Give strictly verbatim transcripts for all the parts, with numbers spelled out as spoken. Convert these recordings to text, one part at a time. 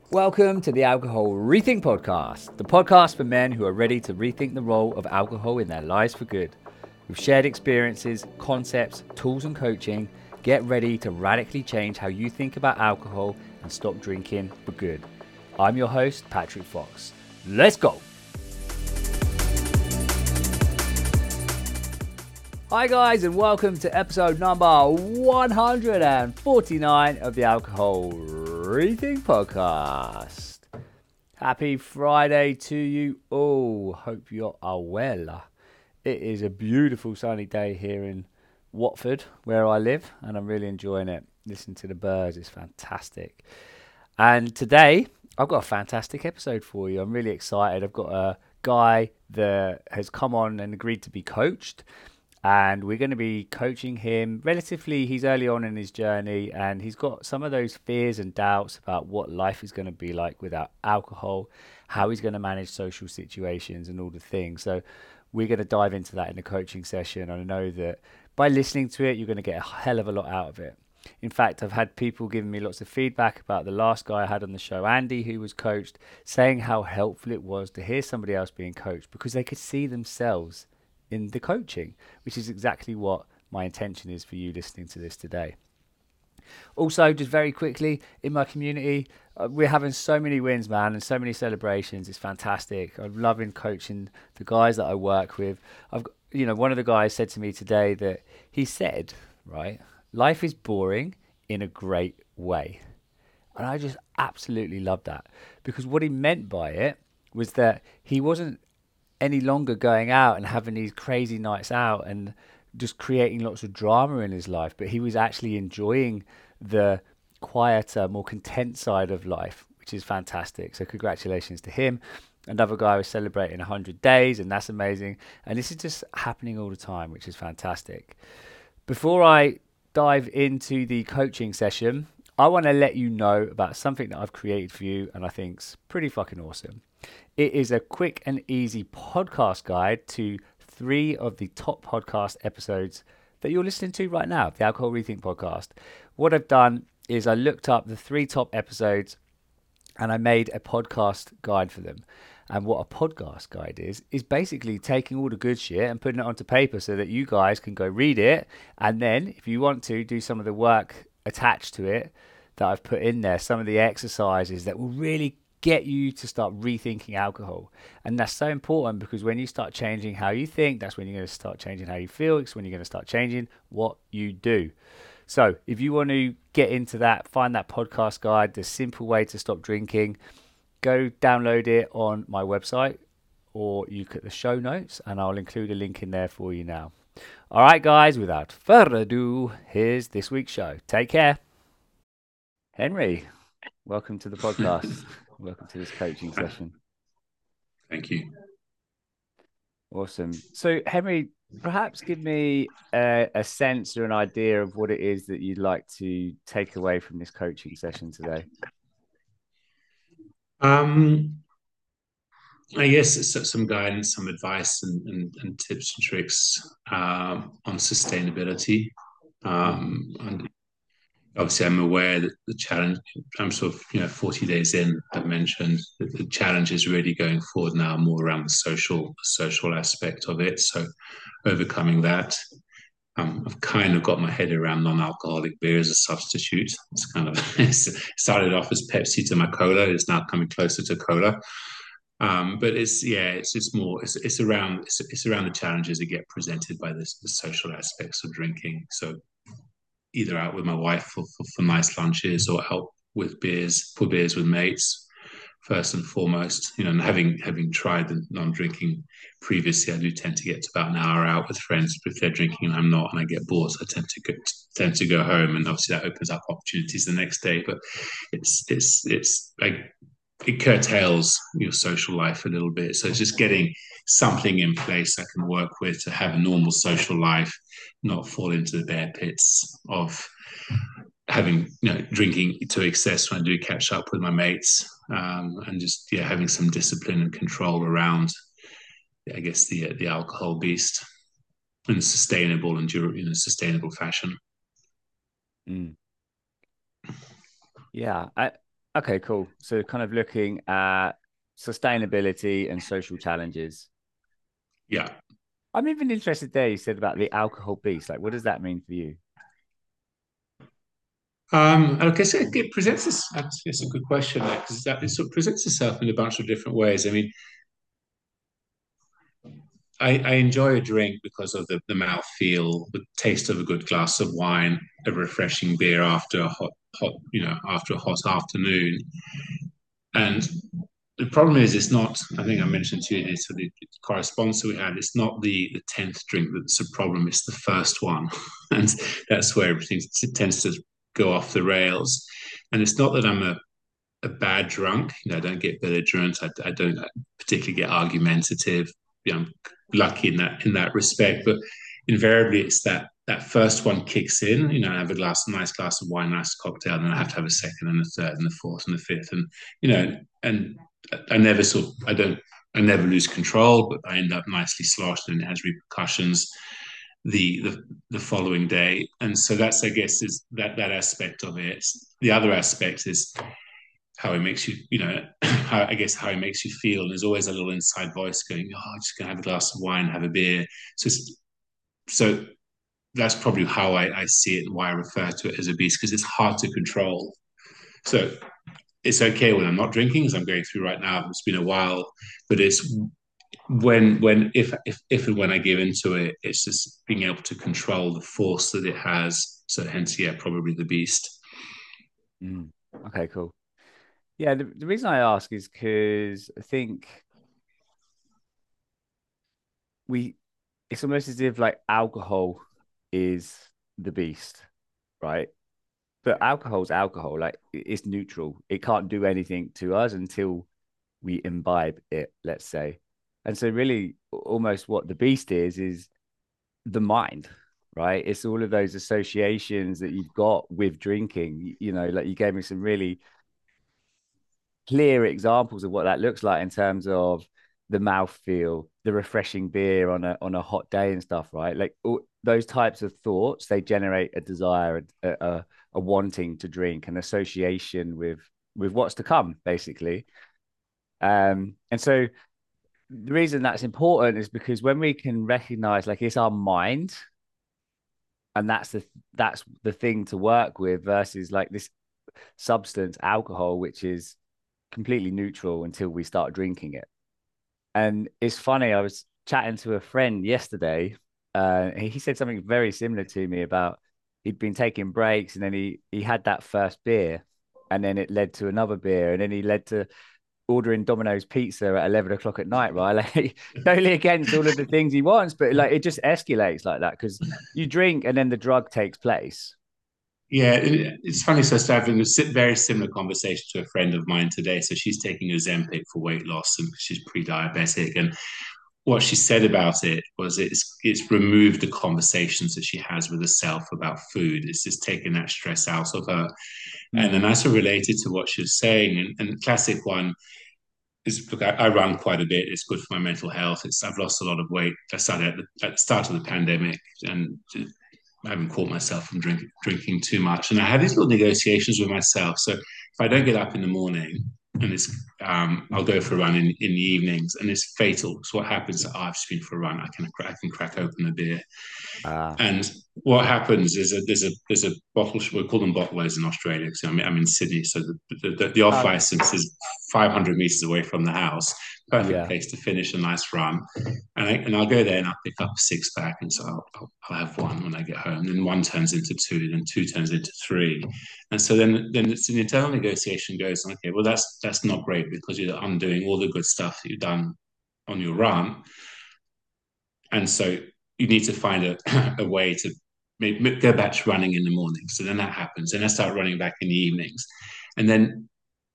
Welcome to the Alcohol Rethink Podcast, the podcast for men who are ready to rethink the role of alcohol in their lives for good. With shared experiences, concepts, tools, and coaching, get ready to radically change how you think about alcohol and stop drinking for good. I'm your host, Patrick Fox. Let's go! Hi guys, and welcome to episode number one hundred forty-nine of the Alcohol Rethink Podcast. Happy Friday to you all. Hope you are well. It is a beautiful sunny day here in Watford, where I live, and I'm really enjoying it. Listen to the birds, it's fantastic. And today, I've got a fantastic episode for you. I'm really excited. I've got a guy that has come on and agreed to be coached. And we're going to be coaching him relatively, he's early on in his journey, and he's got some of those fears and doubts about what life is going to be like without alcohol, how he's going to manage social situations and all the things. So we're going to dive into that in the coaching session. And I know that by listening to it, you're going to get a hell of a lot out of it. In fact, I've had people giving me lots of feedback about the last guy I had on the show, Andy, who was coached, saying how helpful it was to hear somebody else being coached because they could see themselves in the coaching, which is exactly what my intention is for you listening to this today. Also, just very quickly, in my community, uh, we're having so many wins, man, and so many celebrations. It's fantastic. I'm loving coaching the guys that I work with. I've got, you know, one of the guys said to me today that he said, right, life is boring in a great way. And I just absolutely love that, because what he meant by it was that he wasn't any longer going out and having these crazy nights out and just creating lots of drama in his life, but he was actually enjoying the quieter, more content side of life, which is fantastic. So congratulations to him. Another guy was celebrating one hundred days, and that's amazing. And this is just happening all the time, which is fantastic. Before I dive into the coaching session, I want to let you know about something that I've created for you and I think's pretty fucking awesome. It is a quick and easy podcast guide to three of the top podcast episodes that you're listening to right now, the Alcohol Rethink Podcast. What I've done is I looked up the three top episodes and I made a podcast guide for them. And what a podcast guide is, is basically taking all the good shit and putting it onto paper so that you guys can go read it. And then if you want to do some of the work attached to it that I've put in there, some of the exercises that will really get you to start rethinking alcohol. And that's so important, because when you start changing how you think, that's when you're going to start changing how you feel. It's when you're going to start changing what you do. So if you want to get into that, find that podcast guide, the simple way to stop drinking, go download it on my website, or you get the show notes and I'll include a link in there for you now. All right, guys, without further ado, here's this week's show. Take care. Henry, welcome to the podcast. Welcome to this coaching session. Thank you. Awesome. So, Henry, perhaps give me a, a sense or an idea of what it is that you'd like to take away from this coaching session today. Um, I guess it's some guidance, some advice, and, and, and tips and tricks um, on sustainability. Um, and obviously, I'm aware that the challenge, I'm sort of, you know, forty days in, I've mentioned that the challenge is really going forward now more around the social, social aspect of it. So, overcoming that. Um, I've kind of got my head around non-alcoholic beer as a substitute. It's kind of it's started off as Pepsi to my cola. It's now coming closer to cola. Um, but it's yeah, it's just more. It's, it's around it's, it's around the challenges that get presented by this the social aspects of drinking. So either out with my wife for, for, for nice lunches, or out with beers for beers with mates. First and foremost, you know, and having having tried the non-drinking previously, I do tend to get to about an hour out with friends. But if they're drinking and I'm not, and I get bored, so I tend to go, tend to go home, and obviously that opens up opportunities the next day. But it's it's it's like it curtails your social life a little bit. So it's just getting something in place I can work with to have a normal social life, not fall into the bear pits of having, you know, drinking to excess when I do catch up with my mates, um, and just yeah having some discipline and control around, I guess, the the alcohol beast in a sustainable and dur- in a sustainable fashion. Mm. Yeah, I Okay, cool. So kind of looking at sustainability and social challenges. Yeah. I'm even interested there. You said about the alcohol piece. Like, what does that mean for you? Um, okay, so it presents this. It's a good question because that it sort of presents itself in a bunch of different ways. I mean, I, I enjoy a drink because of the, the mouth feel, the taste of a good glass of wine, a refreshing beer after a hot, hot, you know, after a hot afternoon. And the problem is, it's not. I think I mentioned to you this for the correspondence we had. It's not the the tenth drink that's the problem. It's the first one, and that's where everything tends to go off the rails. And it's not that I'm a a bad drunk. You know, I don't get belligerent. I, I don't particularly get argumentative. You know, I'm lucky in that in that respect. But invariably, it's that that first one kicks in. You know, I have a glass, a nice glass of wine, nice cocktail, and then I have to have a second and a third and a fourth and a fifth, and you know, and I never sort. Of, I don't. I never lose control, but I end up nicely sloshed, and it has repercussions the the, the following day. And so that's, I guess, is that that aspect of it. The other aspect is how it makes you, you know, how, I guess how it makes you feel. And there's always a little inside voice going, "Oh, I'm just gonna have a glass of wine, have a beer." So, so that's probably how I, I see it and why I refer to it as a beast because it's hard to control. So it's okay when I'm not drinking, as I'm going through right now. It's been a while, but it's when when if if if and when I give into it, it's just being able to control the force that it has. So hence, yeah, probably the beast. Mm. Okay, cool. Yeah, the, the reason I ask is because I think we, it's almost as if like alcohol is the beast, right? But alcohol's alcohol, like it's neutral. It can't do anything to us until we imbibe it, let's say. And so, really, almost what the beast is, is the mind, right? It's all of those associations that you've got with drinking. You know, like you gave me some really clear examples of what that looks like in terms of the mouthfeel, the refreshing beer on a on a hot day and stuff, right? Like all, those types of thoughts, they generate a desire, a, a, a wanting to drink, an association with with what's to come, basically. Um, and so the reason that's important is because when we can recognize, like, it's our mind, and that's the that's the thing to work with versus like this substance, alcohol, which is completely neutral until we start drinking it. And it's funny, I was chatting to a friend yesterday. Uh, he said something very similar to me about he'd been taking breaks and then he he had that first beer and then it led to another beer and then he led to ordering Domino's pizza at eleven o'clock at night, right? Like totally against all of the things he wants, but like it just escalates like that because you drink and then the drug takes place. Yeah, it, it's funny. So I was having a very similar conversation to a friend of mine today. So she's taking Ozempic for weight loss, and she's pre-diabetic. And what she said about it was it's it's removed the conversations that she has with herself about food. It's just taken that stress out of her. And Mm. then I sort of related to what she was saying. And, and the classic one is, look, I, I run quite a bit. It's good for my mental health. It's I've lost a lot of weight. I started at the, at the start of the pandemic, and I haven't caught myself from drinking drinking too much. And I have these little negotiations with myself. So if I don't get up in the morning and it's um, I'll go for a run in, in the evenings and it's fatal. So what happens? Oh, I've just been for a run. I can I can crack open a beer. Ah, And what happens is a, there's a there's a bottle we call them bottlers in Australia because I'm, I'm in Sydney, so the the, the, the off okay. license is five hundred meters away from the house. Perfect Yeah. place to finish a nice run, and I, and I'll go there and I'll pick up a six pack, and so I'll, I'll, I'll have one when I get home. And then one turns into two, then two turns into three, and so then then it's an internal negotiation goes. Okay, well that's that's not great because you're undoing all the good stuff that you've done on your run, and so you need to find a, a way to maybe go back to running in the morning. So then that happens. Then I start running back in the evenings. And then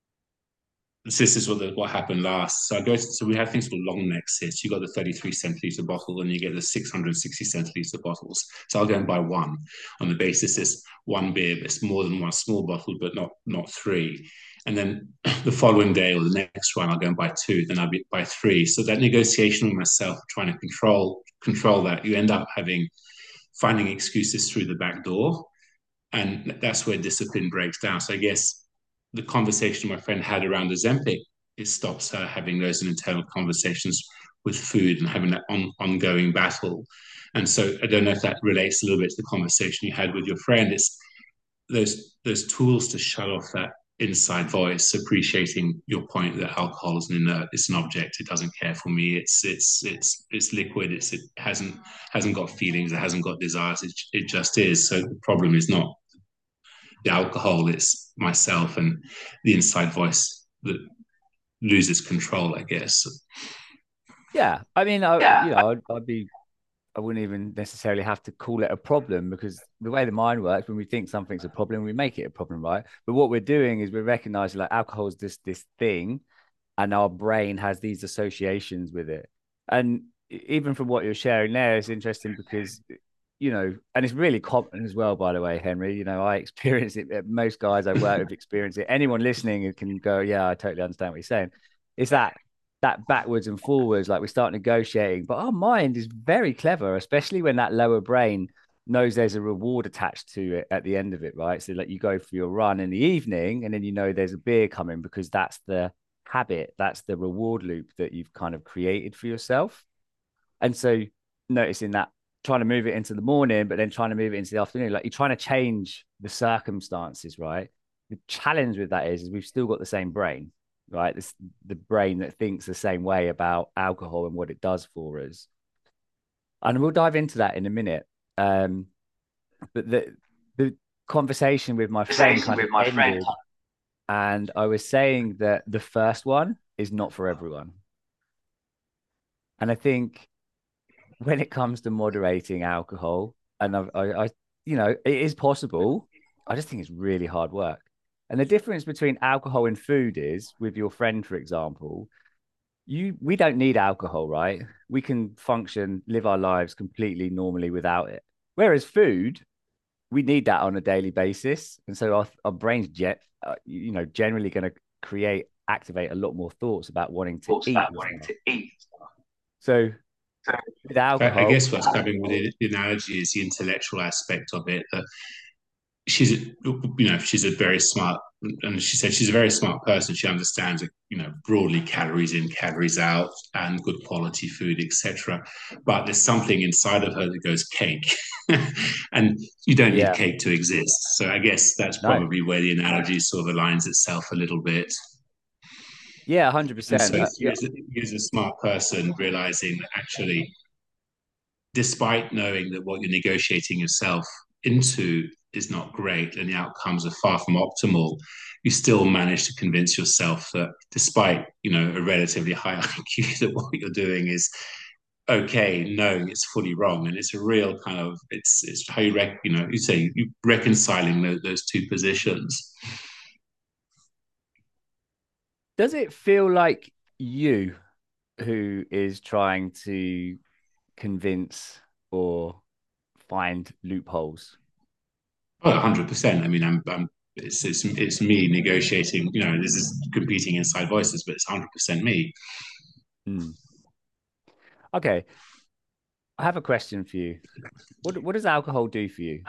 this is what the, what happened last. So I go to, so we have things called long neck sits. You got the thirty-three centiliter bottle and you get the six hundred sixty centiliter bottles. So I'll go and buy one on the basis it's one beer, but it's more than one small bottle, but not not three. And then the following day or the next one, I'll go and buy two. Then I'll be, buy three. So that negotiation with myself, trying to control control that, you end up having finding excuses through the back door, and that's where discipline breaks down. So I guess the conversation my friend had around Ozempic, it stops her having those internal conversations with food and having that on, ongoing battle. And so I don't know if that relates a little bit to the conversation you had with your friend. It's those those tools to shut off that inside voice, appreciating your point that alcohol is an inert, it's an object, it doesn't care for me, it's it's it's it's liquid, it's it hasn't hasn't got feelings, it hasn't got desires, it, it just is. So the problem is not the alcohol, it's myself and the inside voice that loses control, I guess. Yeah, I mean, I, Yeah. you know, I'd, I'd be, I wouldn't even necessarily have to call it a problem because the way the mind works, when we think something's a problem, we make it a problem, right? But what we're doing is we're recognizing like alcohol is this this thing, and our brain has these associations with it. And e- even from what you're sharing there, it's interesting because, you know, and it's really common as well, by the way, Henry. You know, I experience it. uh, Most guys I work with experience it. Anyone listening who can go, yeah, I totally understand what you're saying. It's that that backwards and forwards, like we start negotiating, but our mind is very clever, especially when that lower brain knows there's a reward attached to it at the end of it, right? So like you go for your run in the evening and then you know there's a beer coming because that's the habit, that's the reward loop that you've kind of created for yourself. And so noticing that trying to move it into the morning, but then trying to move it into the afternoon, like you're trying to change the circumstances, right? The challenge with that is, is we've still got the same brain, right? This the brain that thinks the same way about alcohol and what it does for us. And we'll dive into that in a minute. Um, but the the conversation with my friend Conversation kind of with my friend. ended, and I was saying that the first one is not for everyone. And I think when it comes to moderating alcohol, and I, I, I, you know, it is possible. I just think it's really hard work. And the difference between alcohol and food is, with your friend, for example, you we don't need alcohol, right? We can function, live our lives completely normally without it. Whereas food, we need that on a daily basis, and so our our brains jet, uh, you know, generally going to create, activate a lot more thoughts about wanting to Thoughts eat about and wanting stuff. to eat. So with I, I alcohol, guess what's coming with the, the analogy is the intellectual aspect of it. That she's, you know, she's a very smart, and she said she's a very smart person. She understands, you know, broadly calories in, calories out, and good quality food, et cetera. But there's something inside of her that goes cake, and you don't need yeah, cake to exist. So I guess that's no, probably where the analogy sort of aligns itself a little bit. yeah, one hundred And percent. so Uh, you yeah, as, a, you as a smart person realizing that actually, despite knowing that what you're negotiating yourself into is not great and the outcomes are far from optimal, you still manage to convince yourself that despite, you know, a relatively high I Q, that what you're doing is okay, knowing it's fully wrong. And it's a real kind of, it's it's how you rec, you know, you say you reconciling those, those two positions. does it feel like you who is trying to convince or find loopholes? Oh, one hundred percent. I mean, I'm, I'm it's, it's it's me negotiating. You know, this is competing inside voices, but it's one hundred percent me. Hmm. Okay, I have a question for you. What what does alcohol do for you?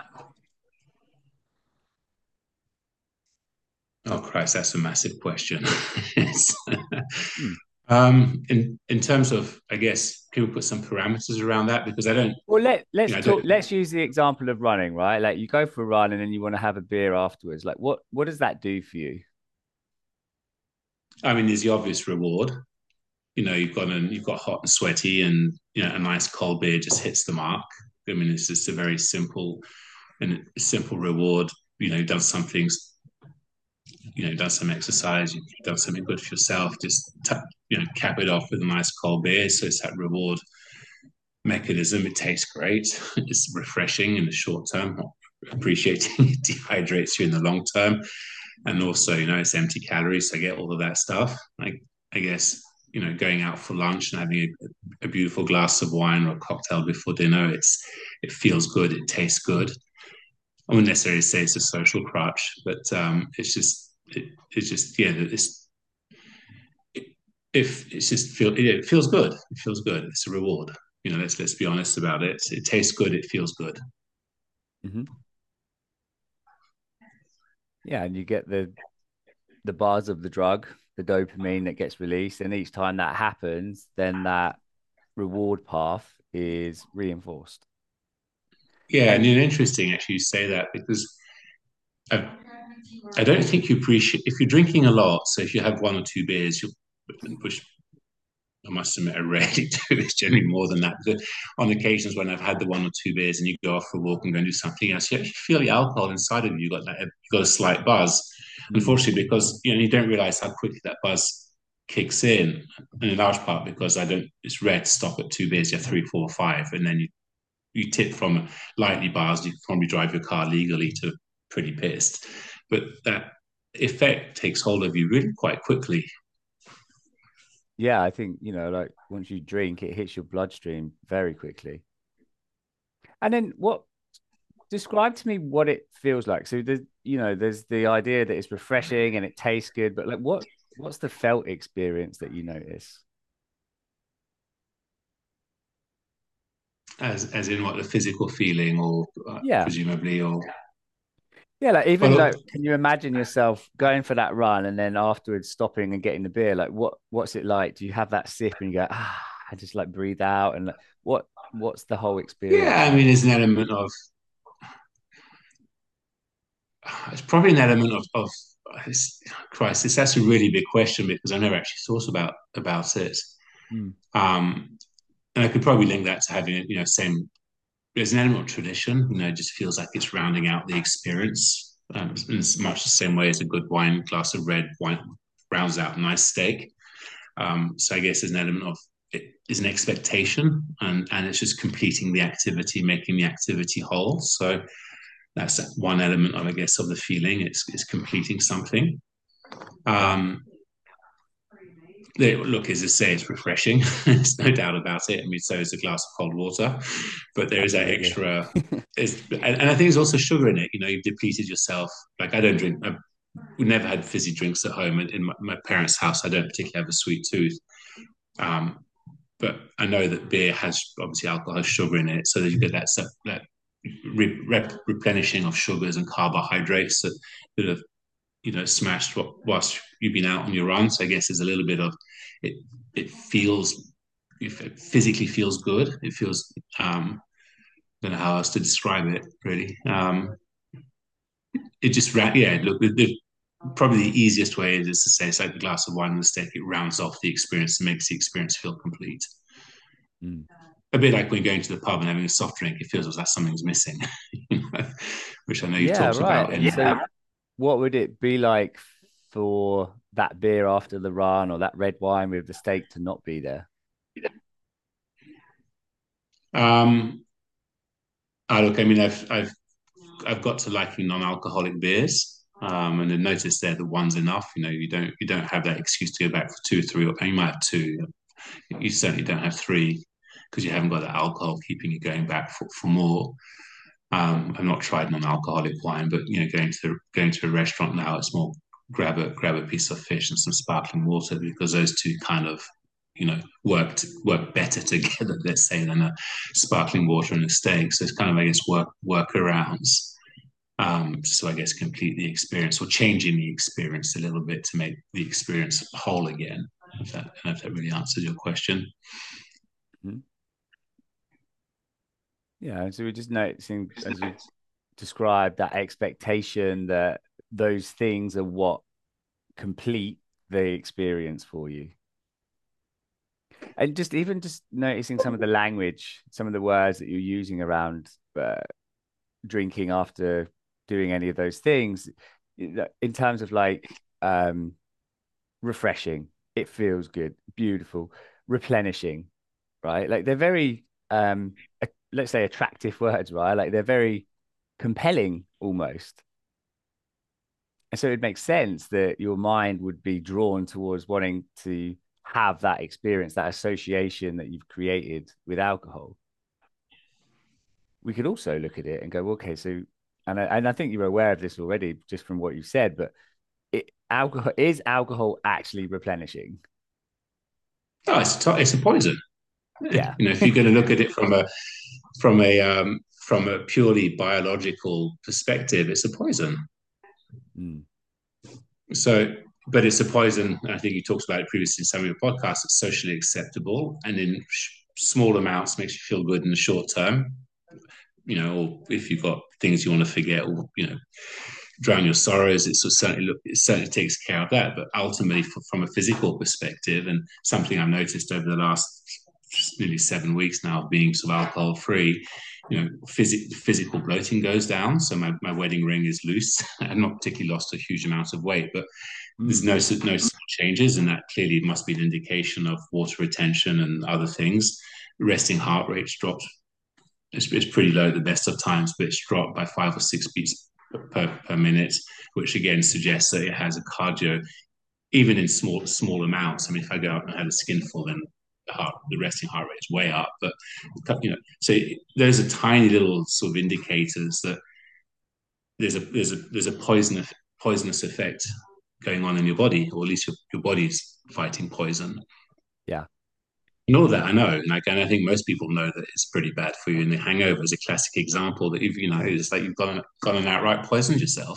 Oh Christ, that's a massive question. Hmm. um, in in terms of, I guess, can we put some parameters around that? Because I don't, Well, let you let's know, I talk. don't. Let's use the example of running, right? Like you go for a run and then you want to have a beer afterwards. Like what what does that do for you? I mean, there's the obvious reward. You know, you've got an, you've got hot and sweaty, and you know, a nice cold beer just hits the mark. I mean, it's just a very simple and simple reward. You know, you've done some things, you know, done some exercise, you've done something good for yourself, just t- you know, cap it off with a nice cold beer. So it's that reward mechanism. It tastes great. It's refreshing in the short term. Appreciating it dehydrates you in the long term, and also, you know, it's empty calories. So I get all of that stuff. Like, I guess, you know, going out for lunch and having a, a beautiful glass of wine or a cocktail before dinner. It's it feels good. It tastes good. I wouldn't necessarily say it's a social crutch, but um, it's just it, it's just yeah, it's if it's just feel it feels good. It feels good. It's a reward. You know, let's let's be honest about it. It tastes good. It feels good. Hmm. Yeah, and you get the the buzz of the drug, the dopamine that gets released, and each time that happens, then that reward path is reinforced. Yeah, and And it's interesting actually you say that because I, I don't think you appreciate if you're drinking a lot. So if you have one or two beers, you'll, which I must admit, I rarely do. It's generally more than that. But on occasions when I've had the one or two beers and you go off for a walk and go and do something else, you actually feel the alcohol inside of you. You got that, you got a slight buzz. mm, Unfortunately, because you know you don't realize how quickly that buzz kicks in, and in large part because I don't. It's rare to stop at two beers. You have three, four, five, and then you you tip from lightly buzzed. You probably drive your car legally to pretty pissed, but that effect takes hold of you really quite quickly. yeah, I think, you know, like once you drink, it hits your bloodstream very quickly. And then what describe to me what it feels like. So there's, you know, there's the idea that it's refreshing and it tastes good, but like what what's the felt experience that you notice? As as in what the physical feeling, or uh, Yeah. presumably, or Yeah, like well, even look, like can you imagine yourself going for that run and then afterwards stopping and getting the beer? Like what what's it like? Do you have that sip and you go, ah, I just like breathe out and like, what what's the whole experience yeah. I like? mean, there's an element of it's probably an element of of it's, Christ. This that's a really big question because I never actually thought about about it. Mm. Um, and I could probably link that to having you know same. There's an element of tradition. You know, it just feels like it's rounding out the experience um, in as much the same way as a good wine glass of red wine rounds out a nice steak. Um, so I guess there's an element of it is an expectation, and and it's just completing the activity, making the activity whole. So that's one element of I guess of the feeling. It's it's completing something. Yeah. Um, look, as I say, it's refreshing. There's no doubt about it. I mean, so is a glass of cold water, but there is that Absolutely. extra. Is and, and I think there's also sugar in it. You know, you've depleted yourself. Like I don't drink. I, we never had fizzy drinks at home. In, in my, my parents' house, I don't particularly have a sweet tooth. Um, but I know that beer has obviously alcohol has sugar in it, so that you get that that re, rep, replenishing of sugars and carbohydrates that, that have you know smashed whilst you've been out on your run. So I guess there's a little bit of it. It feels it physically feels good. It feels um, I don't know how else to describe it really. Um, it just yeah. Look, the, the, probably the easiest way is to say it's like a glass of wine and a steak. It rounds off the experience and makes the experience feel complete. Mm. A bit like when going to the pub and having a soft drink, it feels like something's missing, which I know you've Yeah, talked right. about. And In so what would it be like for that beer after the run or that red wine with the steak to not be there? um, I look, I mean, I've I've I've got to liking non-alcoholic beers, um, and then notice they're the ones enough. You know, you don't you don't have that excuse to go back for two or three, or you might have two. You certainly don't have three because you haven't got that alcohol keeping you going back for, for more. Um, I've not tried non-alcoholic wine, but you know, going to going to a restaurant now, it's more grab a grab a piece of fish and some sparkling water because those two kind of you know work work better together. Let's say than a sparkling water and a steak. So it's kind of I guess work workarounds. Um, so I guess complete the experience or changing the experience a little bit to make the experience whole again. If that, if that really answers your question. Mhm. Yeah, so we're just noticing as you described that expectation that those things are what complete the experience for you. And just even just noticing some of the language, some of the words that you're using around uh, drinking after doing any of those things, in terms of like um, refreshing, it feels good, beautiful, replenishing, right? Like they're very, um, let's say, attractive words, right? Like they're very compelling almost. And so it makes sense that your mind would be drawn towards wanting to have that experience, that association that you've created with alcohol. We could also look at it and go, well, okay, so, and I, and I think you're aware of this already just from what you said, but it, alcohol is alcohol actually replenishing? No, it's a, it's a poison. Yeah. You know, if you're going to look at it from a from a um, from a purely biological perspective, it's a poison. Mm. So but it's a poison. I think you talked about it previously in some of your podcasts. It's socially acceptable, and in small amounts makes you feel good in the short term. You know, or if you've got things you want to forget, or you know, drown your sorrows, it sort of certainly look, it certainly takes care of that. But ultimately, for, from a physical perspective, and something I've noticed over the last nearly seven weeks now of being sort of alcohol free, you know, phys- physical bloating goes down. So my, my wedding ring is loose. I've not particularly lost a huge amount of weight, but there's Mm. no no changes, and that clearly must be an indication of water retention and other things. Resting heart rate's dropped. It's, it's pretty low at the best of times, but it's dropped by five or six beats per, per minute, which again suggests that it has a cardio, even in small small amounts. I mean, if I go out and had a skinful, then the heart, the resting heart rate is way up. But you know, so those are tiny little sort of indicators that there's a there's a there's a poison poisonous effect going on in your body, or at least your, your body's fighting poison. Yeah. And all that I know, like, and I think most people know that it's pretty bad for you. And the hangover is a classic example that you've, you know, it's like you've gone gone and outright poisoned yourself.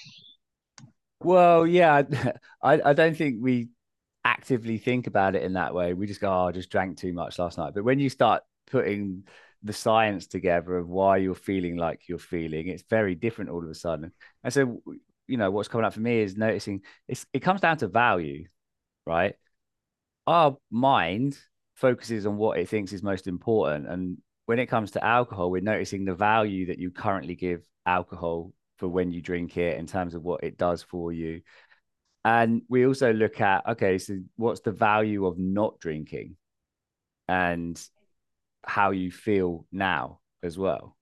Well, yeah, I, I don't think we actively think about it in that way. We just go, oh, I just drank too much last night. But when you start putting the science together of why you're feeling like you're feeling, it's very different all of a sudden. And so, you know, what's coming up for me is noticing it's, it comes down to value, right? Our mind focuses on what it thinks is most important. And when it comes to alcohol, we're noticing the value that you currently give alcohol for when you drink it in terms of what it does for you. And we also look at, okay, so what's the value of not drinking and how you feel now as well?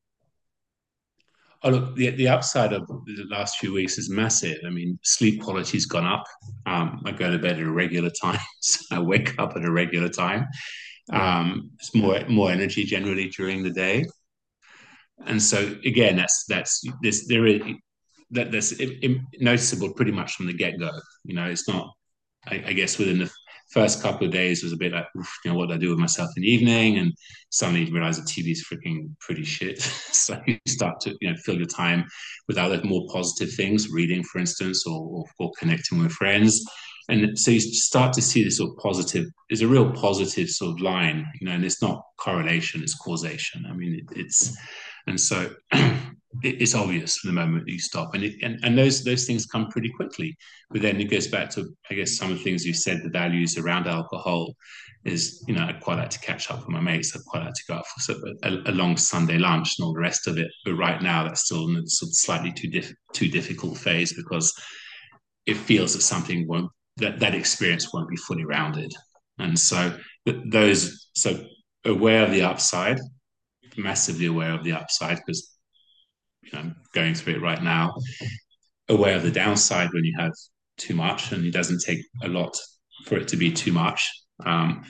Oh, look, the, the upside of the last few weeks is massive. I mean, sleep quality's gone up. Um, I go to bed at a regular time. So I wake up at a regular time. Yeah. Um, it's more more energy generally during the day. And so again, that's that's this there is that that's noticeable pretty much from the get go. You know, it's not. I, I guess within the first couple of days, it was a bit like, oof, you know, what do I do with myself in the evening? And suddenly you realize the T V is freaking pretty shit. So you start to, you know, fill your time with other more positive things, reading, for instance, or, or, or connecting with friends. And so you start to see this sort of positive, there's a real positive sort of line, you know, and it's not correlation, it's causation. I mean, it, it's, and so it's obvious from the moment you stop, and, it, and and those those things come pretty quickly. But then it goes back to, I guess, some of the things you said. The values around alcohol is, you know, I'd quite like to catch up with my mates. I'd quite like to go out for sort of a, a long Sunday lunch and all the rest of it. But right now, that's still in a sort of slightly too diff, too difficult phase, because it feels that something won't that that experience won't be fully rounded. And so those so aware of the upside, massively aware of the upside, because you know, I'm going through it right now, aware of the downside when you have too much, and it doesn't take a lot for it to be too much. Um,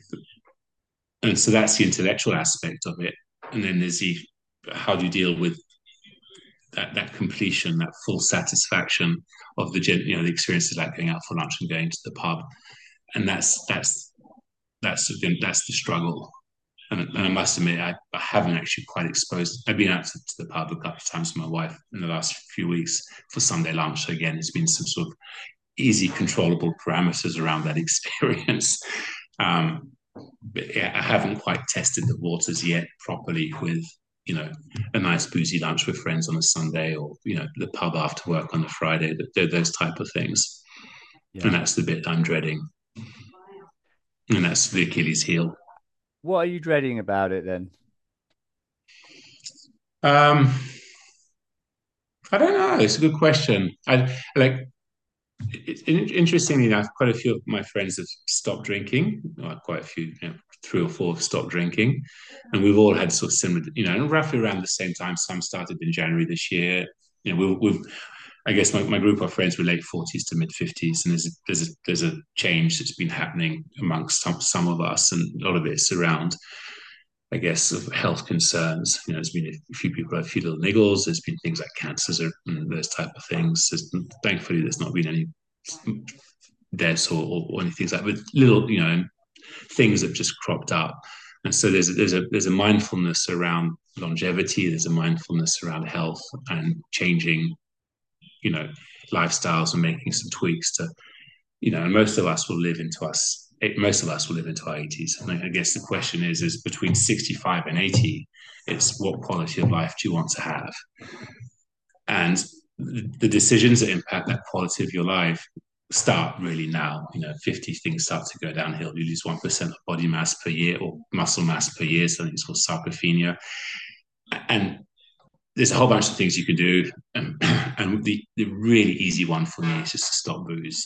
and so that's the intellectual aspect of it. And then there's the how do you deal with that that completion, that full satisfaction of the you know the experiences, like going out for lunch and going to the pub, and that's that's that's that's the struggle. And, and I must admit, I, I haven't actually quite exposed. I've been out to, to the pub a couple of times with my wife in the last few weeks for Sunday lunch. So again, it's been some sort of easy, controllable parameters around that experience. Um, but yeah, I haven't quite tested the waters yet properly with, you know, a nice boozy lunch with friends on a Sunday, or, you know, the pub after work on a Friday, those type of things. Yeah. And that's the bit I'm dreading. And that's the Achilles heel. What are you dreading about it then? Um, I don't know. It's a good question. I like. It's interestingly enough, quite a few of my friends have stopped drinking. Well, quite a few, you know, three or four have stopped drinking, and we've all had sort of similar, you know, roughly around the same time. Some started in January this year. You know, we, we've, I guess my, my group of friends were late forties to mid fifties, and there's a, there's a, there's a change that's been happening amongst some some of us, and a lot of it's around, I guess, of health concerns. You know, there's been a few people have a few little niggles. There's been things like cancers or those type of things. There's, thankfully, there's not been any deaths or, or, or anything like that, but little, you know, things have just cropped up. And so there's a, there's a there's a mindfulness around longevity. There's a mindfulness around health and changing, you know, lifestyles and making some tweaks to you know, and most of us will live into us. Most of us will live into our eighties. And I guess the question is, is between sixty-five and eighty, it's what quality of life do you want to have? And the decisions that impact that quality of your life start really now. You know, fifty, things start to go downhill. You lose one percent of body mass per year or muscle mass per year. So I think it's called sarcopenia. And there's a whole bunch of things you can do. And, and the, the really easy one for me is just to stop booze.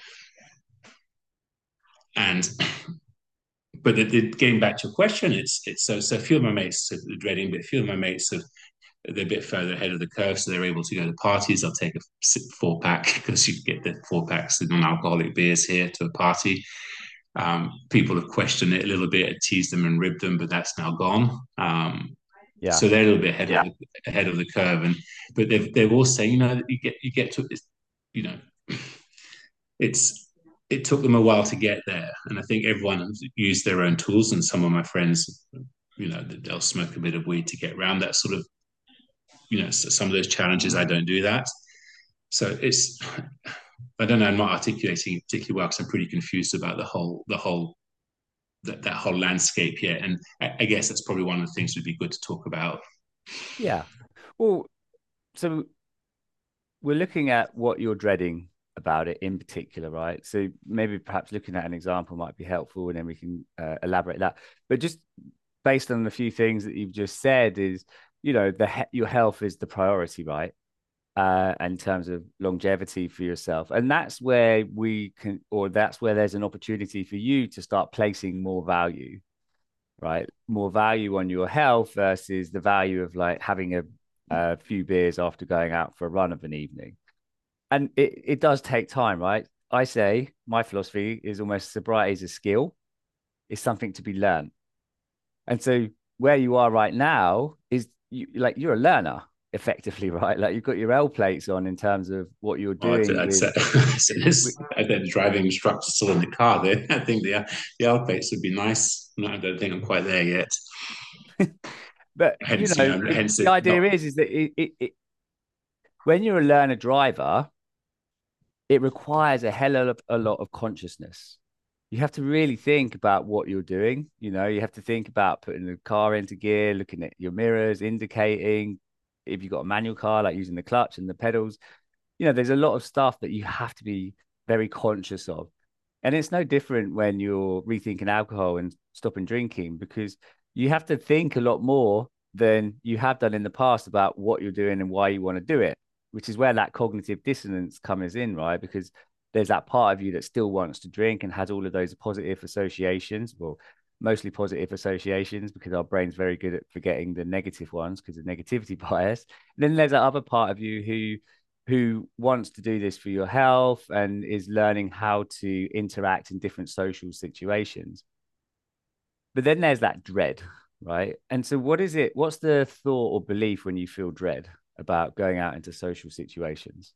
And but the, the, getting back to your question, it's it's so so a few of my mates are dreading, but a few of my mates have they're a bit further ahead of the curve, so they're able to go to parties. I'll take a four pack because you get the four packs of non-alcoholic beers here to a party. Um, people have questioned it a little bit, teased them and ribbed them, but that's now gone. Um, yeah. So they're a little bit ahead, yeah. of the, ahead of the curve, and but they've they've all saying, you know, you get you get to, you know, it's it took them a while to get there, and I think everyone has used their own tools. And some of my friends, you know, they'll smoke a bit of weed to get around that sort of, you know, some of those challenges. I don't do that. So it's, I don't know, I'm not articulating it particularly well because I'm pretty confused about the whole, the whole, that, that whole landscape here. And I, I guess that's probably one of the things would be good to talk about. Yeah. Well, so we're looking at what you're dreading about it in particular, right? So maybe perhaps looking at an example might be helpful, and then we can uh, elaborate that. But just based on a few things that you've just said is, you know, the your health is the priority, right? Uh, in terms of longevity for yourself. And that's where we can, or that's where there's an opportunity for you to start placing more value, right? More value on your health versus the value of like having a, a few beers after going out for a run of an evening. And it, it does take time, right? I say my philosophy is almost sobriety is a skill. It's something to be learned. And so where you are right now is you, like you're a learner effectively, right? Like you've got your L plates on in terms of what you're doing. Oh, I'd, with, say, with, I'd the driving instructor still in the car there. I think the, the L plates would be nice. No, I don't think I'm quite there yet. But hence, you know, you know it, the idea not... is is that it, it, it when you're a learner driver, it requires a hell of a lot of consciousness. You have to really think about what you're doing. You know, you have to think about putting the car into gear, looking at your mirrors, indicating. If you've got a manual car, like using the clutch and the pedals, you know, there's a lot of stuff that you have to be very conscious of. And it's no different when you're rethinking alcohol and stopping drinking, because you have to think a lot more than you have done in the past about what you're doing and why you want to do it, which is where that cognitive dissonance comes in, right? Because there's that part of you that still wants to drink and has all of those positive associations, well, mostly positive associations, because our brain's very good at forgetting the negative ones because of negativity bias. And then there's that other part of you who who wants to do this for your health and is learning how to interact in different social situations. But then there's that dread, right? And so what is it? What's the thought or belief when you feel dread about going out into social situations?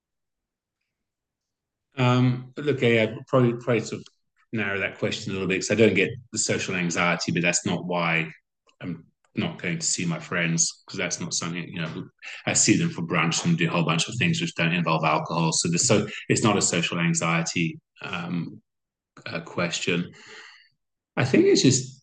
Um, look, yeah, probably probably sort of narrow that question a little bit because I don't get the social anxiety, but that's not why I'm not going to see my friends, because that's not something, you know, I see them for brunch and do a whole bunch of things which don't involve alcohol. So the so it's not a social anxiety um, uh, question. I think it's just,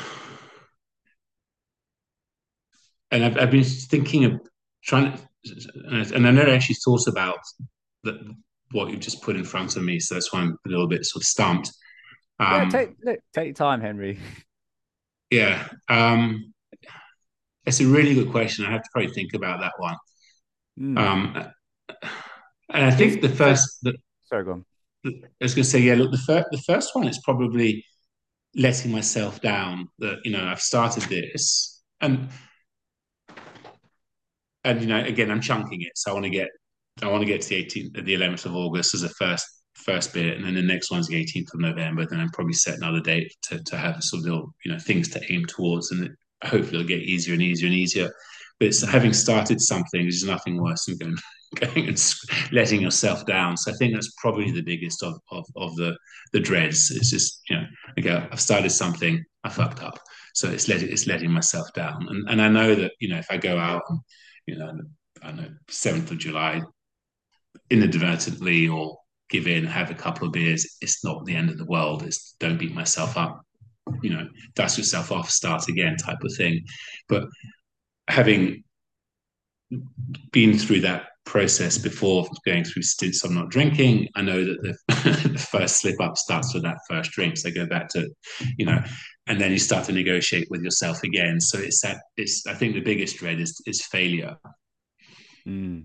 and I've, I've been thinking of trying to, and I never actually thought about the, what you've just put in front of me, so that's why I'm a little bit sort of stumped. Um, yeah, take look, take your time, Henry. Yeah, um, it's a really good question. I have to probably think about that one. Mm. Um, and I think the first, the, sorry, go on. I was going to say, yeah. Look, the first, the first one is probably letting myself down. That, you know, I've started this, and and you know, again, I'm chunking it, so I want to get I want to get to the eighteenth, the eleventh of August as a first first bit, and then the next one's the eighteenth of November. Then I'm probably set another date to to have sort of little, you know, things to aim towards, and it, hopefully it'll get easier and easier and easier. But it's having started something is nothing worse than going going and letting yourself down. So I think that's probably the biggest of of, of the the dreads. It's just, you know, okay, I've started something, I fucked up, so it's letting it's letting myself down, and and I know that, you know, if I go out and, you know, I don't know, seventh of July, inadvertently or give in, have a couple of beers. It's not the end of the world. It's don't beat myself up. You know, dust yourself off, start again, type of thing. But having been through that process before, going through stints of not drinking, I know that the, the first slip up starts with that first drink. So go back to, you know, and then you start to negotiate with yourself again. So it's that, it's, I think the biggest dread is, is failure. Mm.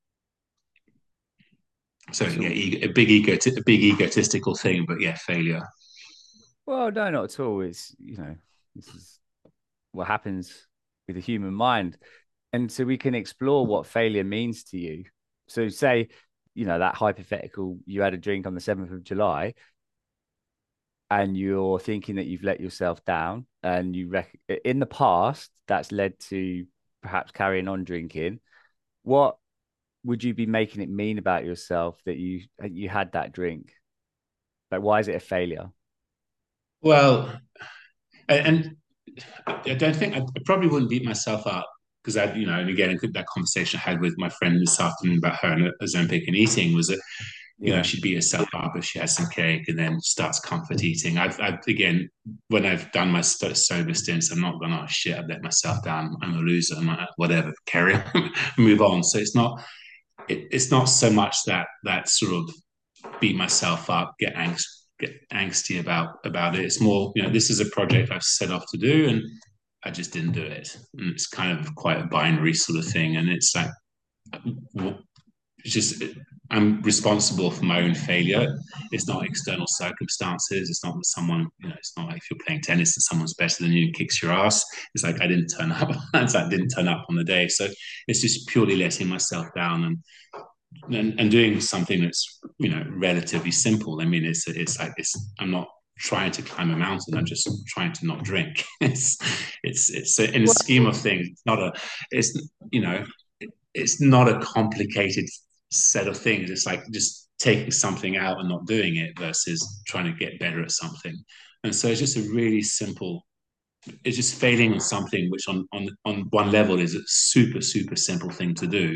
So yeah, a big ego, a big egotistical thing, but yeah, failure. Well, no, not at all. It's, you know, this is what happens with the human mind. And so we can explore what failure means to you. So say, you know, that hypothetical, you had a drink on the seventh of July and you're thinking that you've let yourself down, and you rec- in the past, that's led to perhaps carrying on drinking. What would you be making it mean about yourself that you you had that drink? Like, why is it a failure? Well, and I don't think I probably wouldn't beat myself up because I, you know, and again, that conversation I had with my friend this afternoon about her and Ozempic and eating was that, you know, Yeah. she'd beat herself up if she has some cake and then starts comfort eating. I've, I've again, when I've done my sober stints, I'm not going, oh shit, I've let myself down. I'm a loser. I'm like, whatever, carry on, move on. So it's not, it, it's not so much that that sort of beat myself up, get angst, get angsty about about it. It's more, you know, this is a project I've set off to do, and I just didn't do it. And it's kind of quite a binary sort of thing. And it's like, it's just, I'm responsible for my own failure. It's not external circumstances. It's not that someone, you know, it's not like if you're playing tennis and someone's better than you and kicks your ass. It's like I didn't turn up. It's like I didn't turn up on the day. So it's just purely letting myself down and and, and doing something that's, you know, relatively simple. I mean, it's it's like it's I'm not trying to climb a mountain. I'm just trying to not drink. It's it's it's a, in the scheme of things. It's not a. It's you know, it's not a complicated set of things. It's like just taking something out and not doing it versus trying to get better at something. And so it's just a really simple. It's just failing on something which on on on one level is a super super simple thing to do,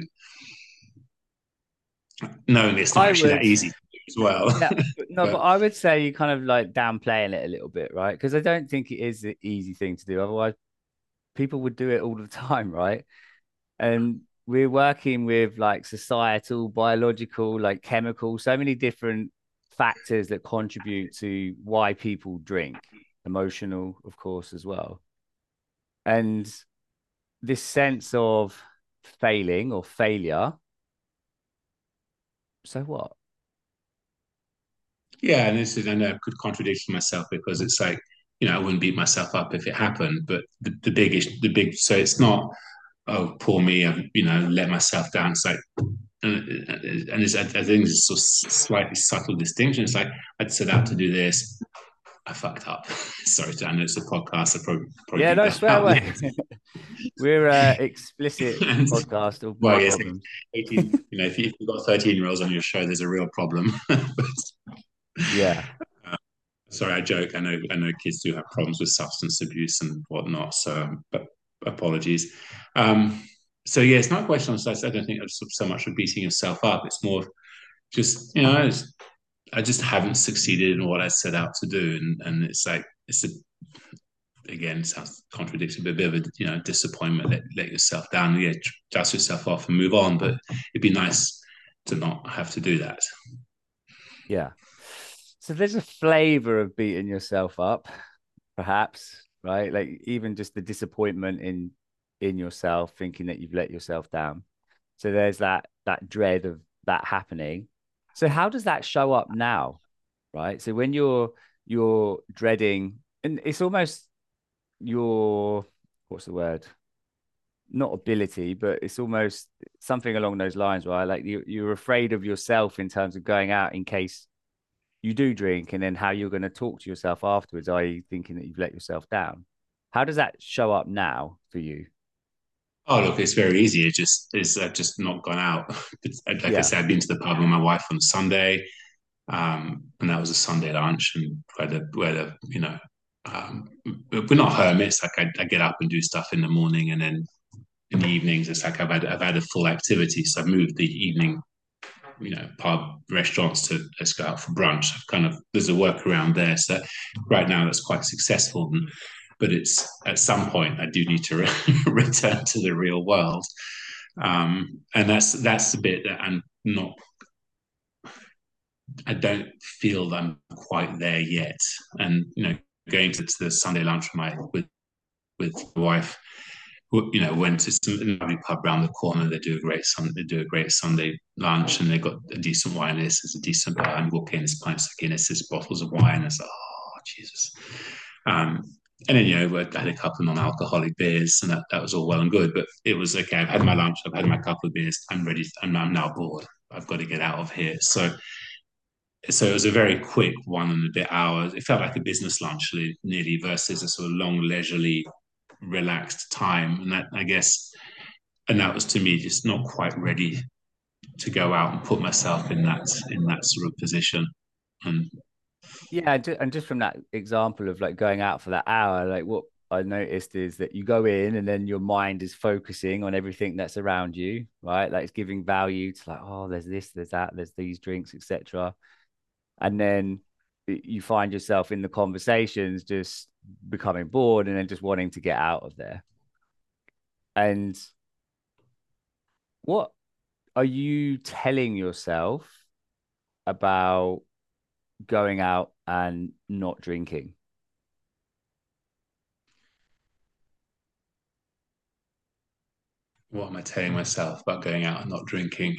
knowing it's not I actually that would, easy as well. yeah, but no, but But I would say you kind of like downplaying it a little bit, right? Because I don't think it is the easy thing to do. Otherwise, people would do it all the time, right? And we're working with like societal, biological, like chemical, so many different factors that contribute to why people drink, emotional, of course, as well. And this sense of failing or failure, so what? yeah, and this is, I know I could contradict myself because it's like, you know, I wouldn't beat myself up if it happened. But the, the big issue, the big, so it's not, oh, poor me, I've, you know, let myself down. It's like, and, and it's, I think there's a slightly subtle distinction. It's like, I'd set out to do this. I fucked up. Sorry, I know it's a podcast. I probably probably Yeah, beat no, that swear out. away. We're a explicit And podcast of well, no yes, problems. eighteen. You know, if, you, if you've got thirteen year olds on your show, there's a real problem. But, Yeah. uh, sorry, I joke. I know, I know, kids do have problems with substance abuse and whatnot. So, but apologies. Um, so yeah, it's not a question on sex. I don't think it's so much of beating yourself up. It's more just, you know, it's, I just haven't succeeded in what I set out to do, and and it's like it's a again it sounds contradictory, but a bit of a, you know, disappointment. Let let yourself down, yeah, dust yourself off and move on. But it'd be nice to not have to do that. Yeah. So there's a flavor of beating yourself up, perhaps, right? Like even just the disappointment in in yourself, thinking that you've let yourself down. So there's that that dread of that happening. So how does that show up now? Right? So when you're you're dreading, and it's almost your, what's the word? Not ability, but it's almost something along those lines, right? Like you you're afraid of yourself in terms of going out in case you do drink, and then how you're going to talk to yourself afterwards, are you thinking that you've let yourself down? How does that show up now for you? Oh, look, it's very easy. It just is. I've just not gone out. It's, like I Yeah. said, I've been to the pub with my wife on Sunday, um, and that was a Sunday lunch, and we had a, we had a you know, um, we're not hermits. Like I, I get up and do stuff in the morning, and then in the evenings, it's like I've had I've had a full activity. So I've moved the evening you know, pub restaurants to let's go out for brunch. I've kind of there's a workaround there. So right now that's quite successful. And, but it's at some point I do need to re- return to the real world, um, and that's that's the bit that I'm not. I don't feel that I'm quite there yet. And you know, going to, to the Sunday lunch with my with with my wife, you know, went to some lovely pub around the corner. They do a great sun, they do a great Sunday lunch, and they got a decent wine list. There's a decent bar, and walk in, there's pints of Guinness, there's bottles of wine. It's like, oh Jesus. Um, and then you know, I had a couple of non-alcoholic beers, and that, that was all well and good. But it was okay. I've had my lunch, I've had my couple of beers. I'm ready. I'm, I'm now bored. I've got to get out of here. So so it was a very quick one and a bit hours. It felt like a business lunch nearly versus a sort of long, leisurely, relaxed time. And that, I guess, and that was to me just not quite ready to go out and put myself in that in that sort of position. And Yeah, and ju- and just from that example of like going out for that hour, like what I noticed is that you go in and then your mind is focusing on everything that's around you, right? Like it's giving value to like, oh, there's this, there's that, there's these drinks, et cetera. And then you find yourself in the conversations just becoming bored and then just wanting to get out of there. And what are you telling yourself about going out and not drinking? what am I telling myself about going out and not drinking?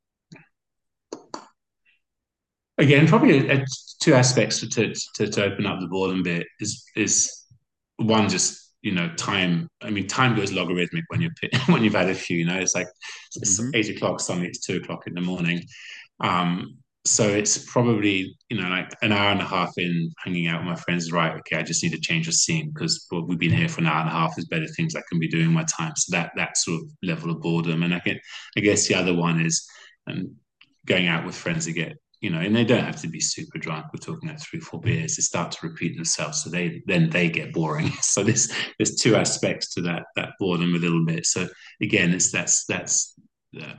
Again, probably a, a, two aspects to, to to open up the boredom bit is is one just you know time. I mean, time goes logarithmic when you're when you've had a few. You know, it's like it's Hmm. eight o'clock suddenly it's two o'clock in the morning. Um, so it's probably you know like an hour and a half in hanging out with my friends. Right, okay, I just need to change the scene because well, we've been here for an hour and a half. There's better things I can be doing my time. So that that sort of level of boredom, and I can I guess the other one is and going out with friends again you know, and they don't have to be super drunk. We're talking about three, four beers. They start to repeat themselves, so they then they get boring. So there's there's two aspects to that that boredom a little bit. So again, it's that's that's. Uh,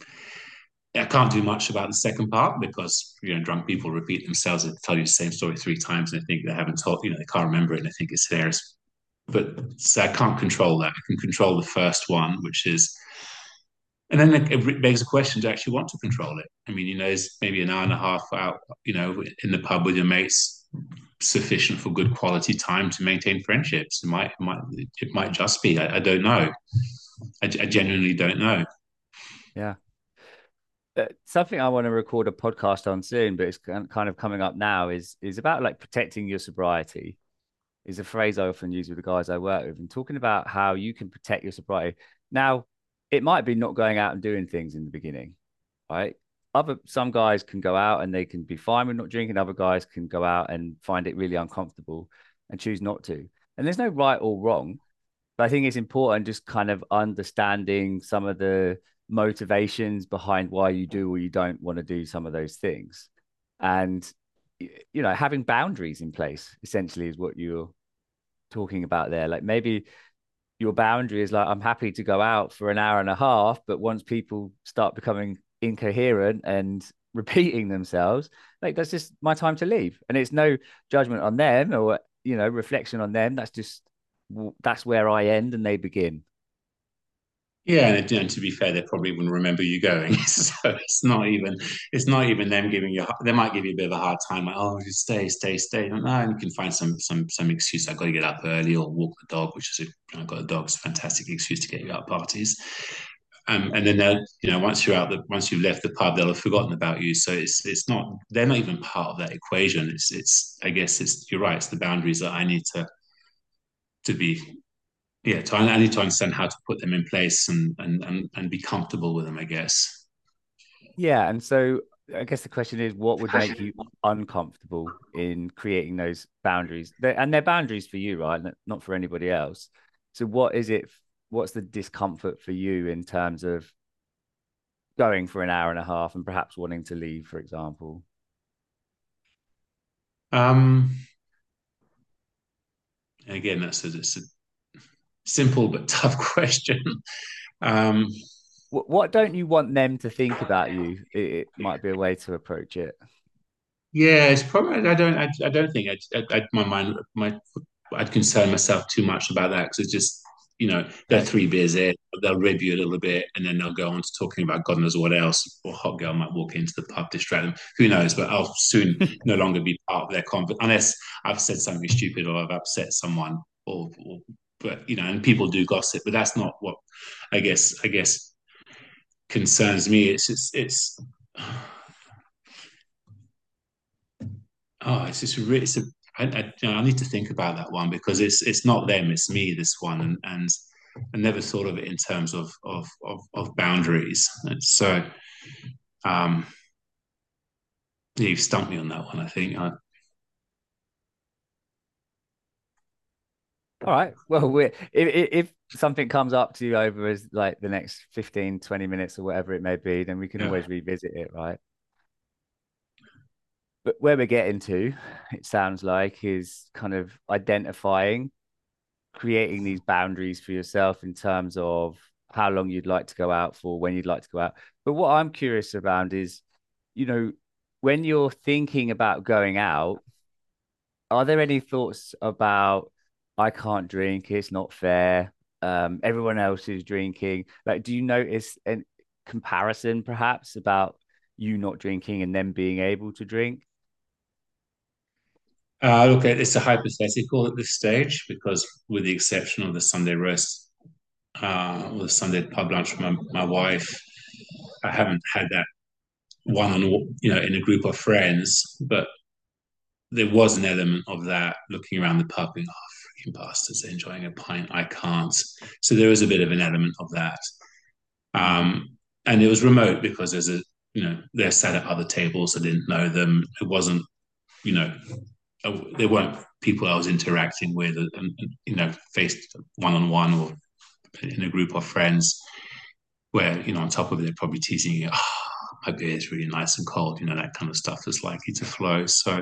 I can't do much about the second part because you know drunk people repeat themselves and tell you the same story three times and they think they haven't told you know they can't remember it and they think it's theirs. But so I can't control that. I can control the first one, which is and then it begs the question: do you actually want to control it? I mean, you know, is maybe an hour and a half out, you know, in the pub with your mates sufficient for good quality time to maintain friendships? It might, it might, it might just be. I, I don't know. I, I genuinely don't know. Yeah. Uh, something I want to record a podcast on soon, but it's kind of coming up now is is about like protecting your sobriety. Is a phrase I often use with the guys I work with, and talking about how you can protect your sobriety. Now, it might be not going out and doing things in the beginning, right? Other some guys can go out and they can be fine with not drinking. Other guys can go out and find it really uncomfortable and choose not to. And there's no right or wrong, but I think it's important just kind of understanding some of the motivations behind why you do or you don't want to do some of those things. And you know, having boundaries in place essentially is what you're talking about there. Like maybe your boundary is like, I'm happy to go out for an hour and a half, but once people start becoming incoherent and repeating themselves, like that's just my time to leave. And it's no judgment on them or, you know, reflection on them. That's just, that's where I end and they begin. Yeah, and, and to be fair, they probably wouldn't remember you going. So it's not even it's not even them giving you. They might give you a bit of a hard time, like, "Oh, just stay, stay, stay." No, and you can find some some some excuse. I've got to get up early or walk the dog, which is a, I've got a dog. It's a fantastic excuse to get you out parties. Um, and then they'll, you know, once you're out, the once you've left the pub, they'll have forgotten about you. So it's it's not they're not even part of that equation. It's it's I guess it's you're right. It's the boundaries that I need to to be yeah, to, I need to understand how to put them in place and and and, and be comfortable with them, I guess. Yeah. And so I guess the question is, what would make you uncomfortable in creating those boundaries? They're, and they're boundaries for you, right? Not for anybody else. So what is it? What's the discomfort for you in terms of going for an hour and a half and perhaps wanting to leave, for example? Um, again, that's a, it's a simple but tough question. Um, What, what don't you want them to think about you? It, it might be a way to approach it. Yeah, it's probably. I don't. I, I don't think. I, I, I, my mind. My. I'd concern myself too much about that because it's just. You know, they're Okay. three beers in. They'll rib you a little bit, and then they'll go on to talking about God knows what else. Or hot girl might walk into the pub, distract them. Who knows? But I'll soon no longer be part of their conversation unless I've said something stupid or I've upset someone. Or, or, but you know, and people do gossip, but that's not what I guess. I guess concerns me. It's just it's. Oh, it's just really. It's a, I, I, you know, I need to think about that one because it's it's not them, it's me. This one, and and I never thought of it in terms of of of, of boundaries. And so, um, yeah, you've stumped me on that one. I think. I, All right. Well, we're, if, if if something comes up to you over as like the next fifteen, twenty minutes or whatever it may be, then we can yeah. always revisit it, right? But where we're getting to, it sounds like, is kind of identifying, creating these boundaries for yourself in terms of how long you'd like to go out for, when you'd like to go out. But what I'm curious about is, you know, when you're thinking about going out, are there any thoughts about I can't drink, it's not fair, um, everyone else is drinking? Like, do you notice a comparison perhaps about you not drinking and them being able to drink? Uh, look, it's a hypothetical at this stage because, with the exception of the Sunday roast uh, or the Sunday pub lunch with my, my wife, I haven't had that one on you know in a group of friends. But there was an element of that looking around the pub, being, oh, freaking bastards, they're enjoying a pint. I can't. So there was a bit of an element of that. Um, and it was remote because there's a, you know, they're sat at other tables. I didn't know them. It wasn't, you know, they weren't people I was interacting with, and, and you know, faced one on one or in a group of friends where, you know, on top of it, they're probably teasing you, oh, my beer is really nice and cold, you know, that kind of stuff is likely to flow. So,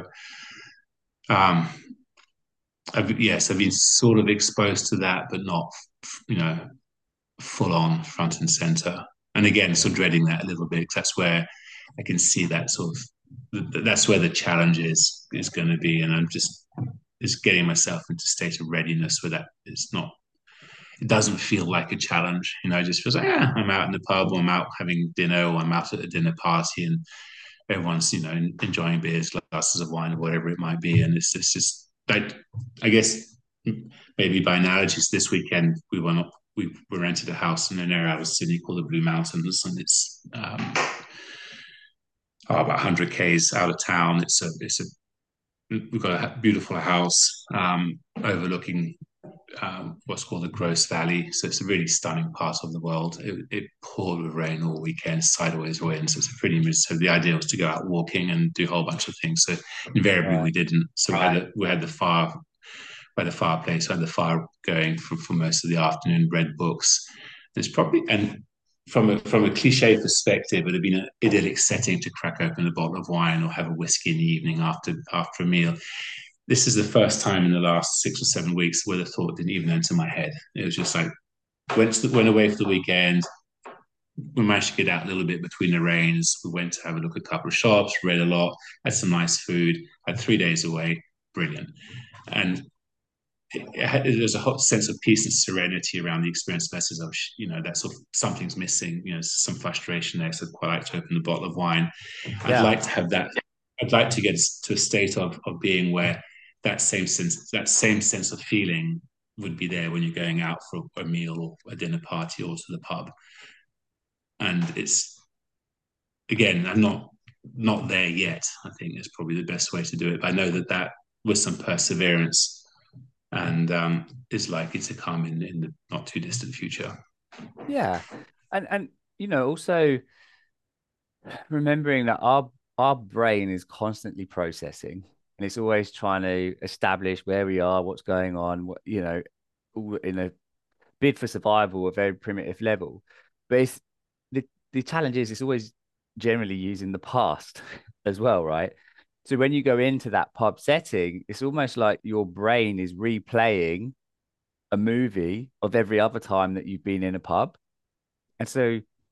um, I've, yes, I've been sort of exposed to that, but not, you know, full on front and center. And again, sort of dreading that a little bit because that's where I can see that sort of that's where the challenge is is going to be, and I'm just is getting myself into a state of readiness where that it's not. It doesn't feel like a challenge, you know. It just feels like, yeah, I'm out in the pub, or I'm out having dinner, or I'm out at a dinner party, and everyone's, you know, enjoying beers, glasses of wine, or whatever it might be, and it's, it's just, I, I guess maybe by analogies, this weekend we went up, we, we rented a house in an area out of Sydney called the Blue Mountains, and it's um, oh, about one hundred k's out of town. It's a, it's a, we've got a beautiful house um, overlooking um, what's called the Gross Valley. So it's a really stunning part of the world. It, it poured with rain all weekend, sideways winds. So it's a pretty. So the idea was to go out walking and do a whole bunch of things. So invariably Right. we didn't. So we had the, we had the fire by the fireplace. We had the fire going for, for most of the afternoon. Read books. There's probably and from a from a cliche perspective, it would have been an idyllic setting to crack open a bottle of wine or have a whiskey in the evening after after a meal. This is the first time in the last six or seven weeks where the thought didn't even enter my head. It was just like went to the, went away for the weekend. We managed to get out a little bit between the rains. We went to have a look at a couple of shops, read a lot, had some nice food, had three days away. Brilliant. And it, it had, there's a hot sense of peace and serenity around the experience versus, oh, you know, that sort of something's missing, you know, some frustration there. So I'd quite like to open a bottle of wine. I'd Yeah. like to have that. I'd like to get to a state of, of being where that same sense that same sense of feeling would be there when you're going out for a meal or a dinner party or to the pub. And it's again, I'm not not there yet. I think is probably the best way to do it. But I know that that with some perseverance and um, is likely to come in in the not too distant future. Yeah. And and you know, also remembering that our our brain is constantly processing and it's always trying to establish where we are, what's going on, what you know, all in a bid for survival, a very primitive level. But it's the the challenge is it's always generally using the past as well, right? So when you go into that pub setting, it's almost like your brain is replaying a movie of every other time that you've been in a pub. And so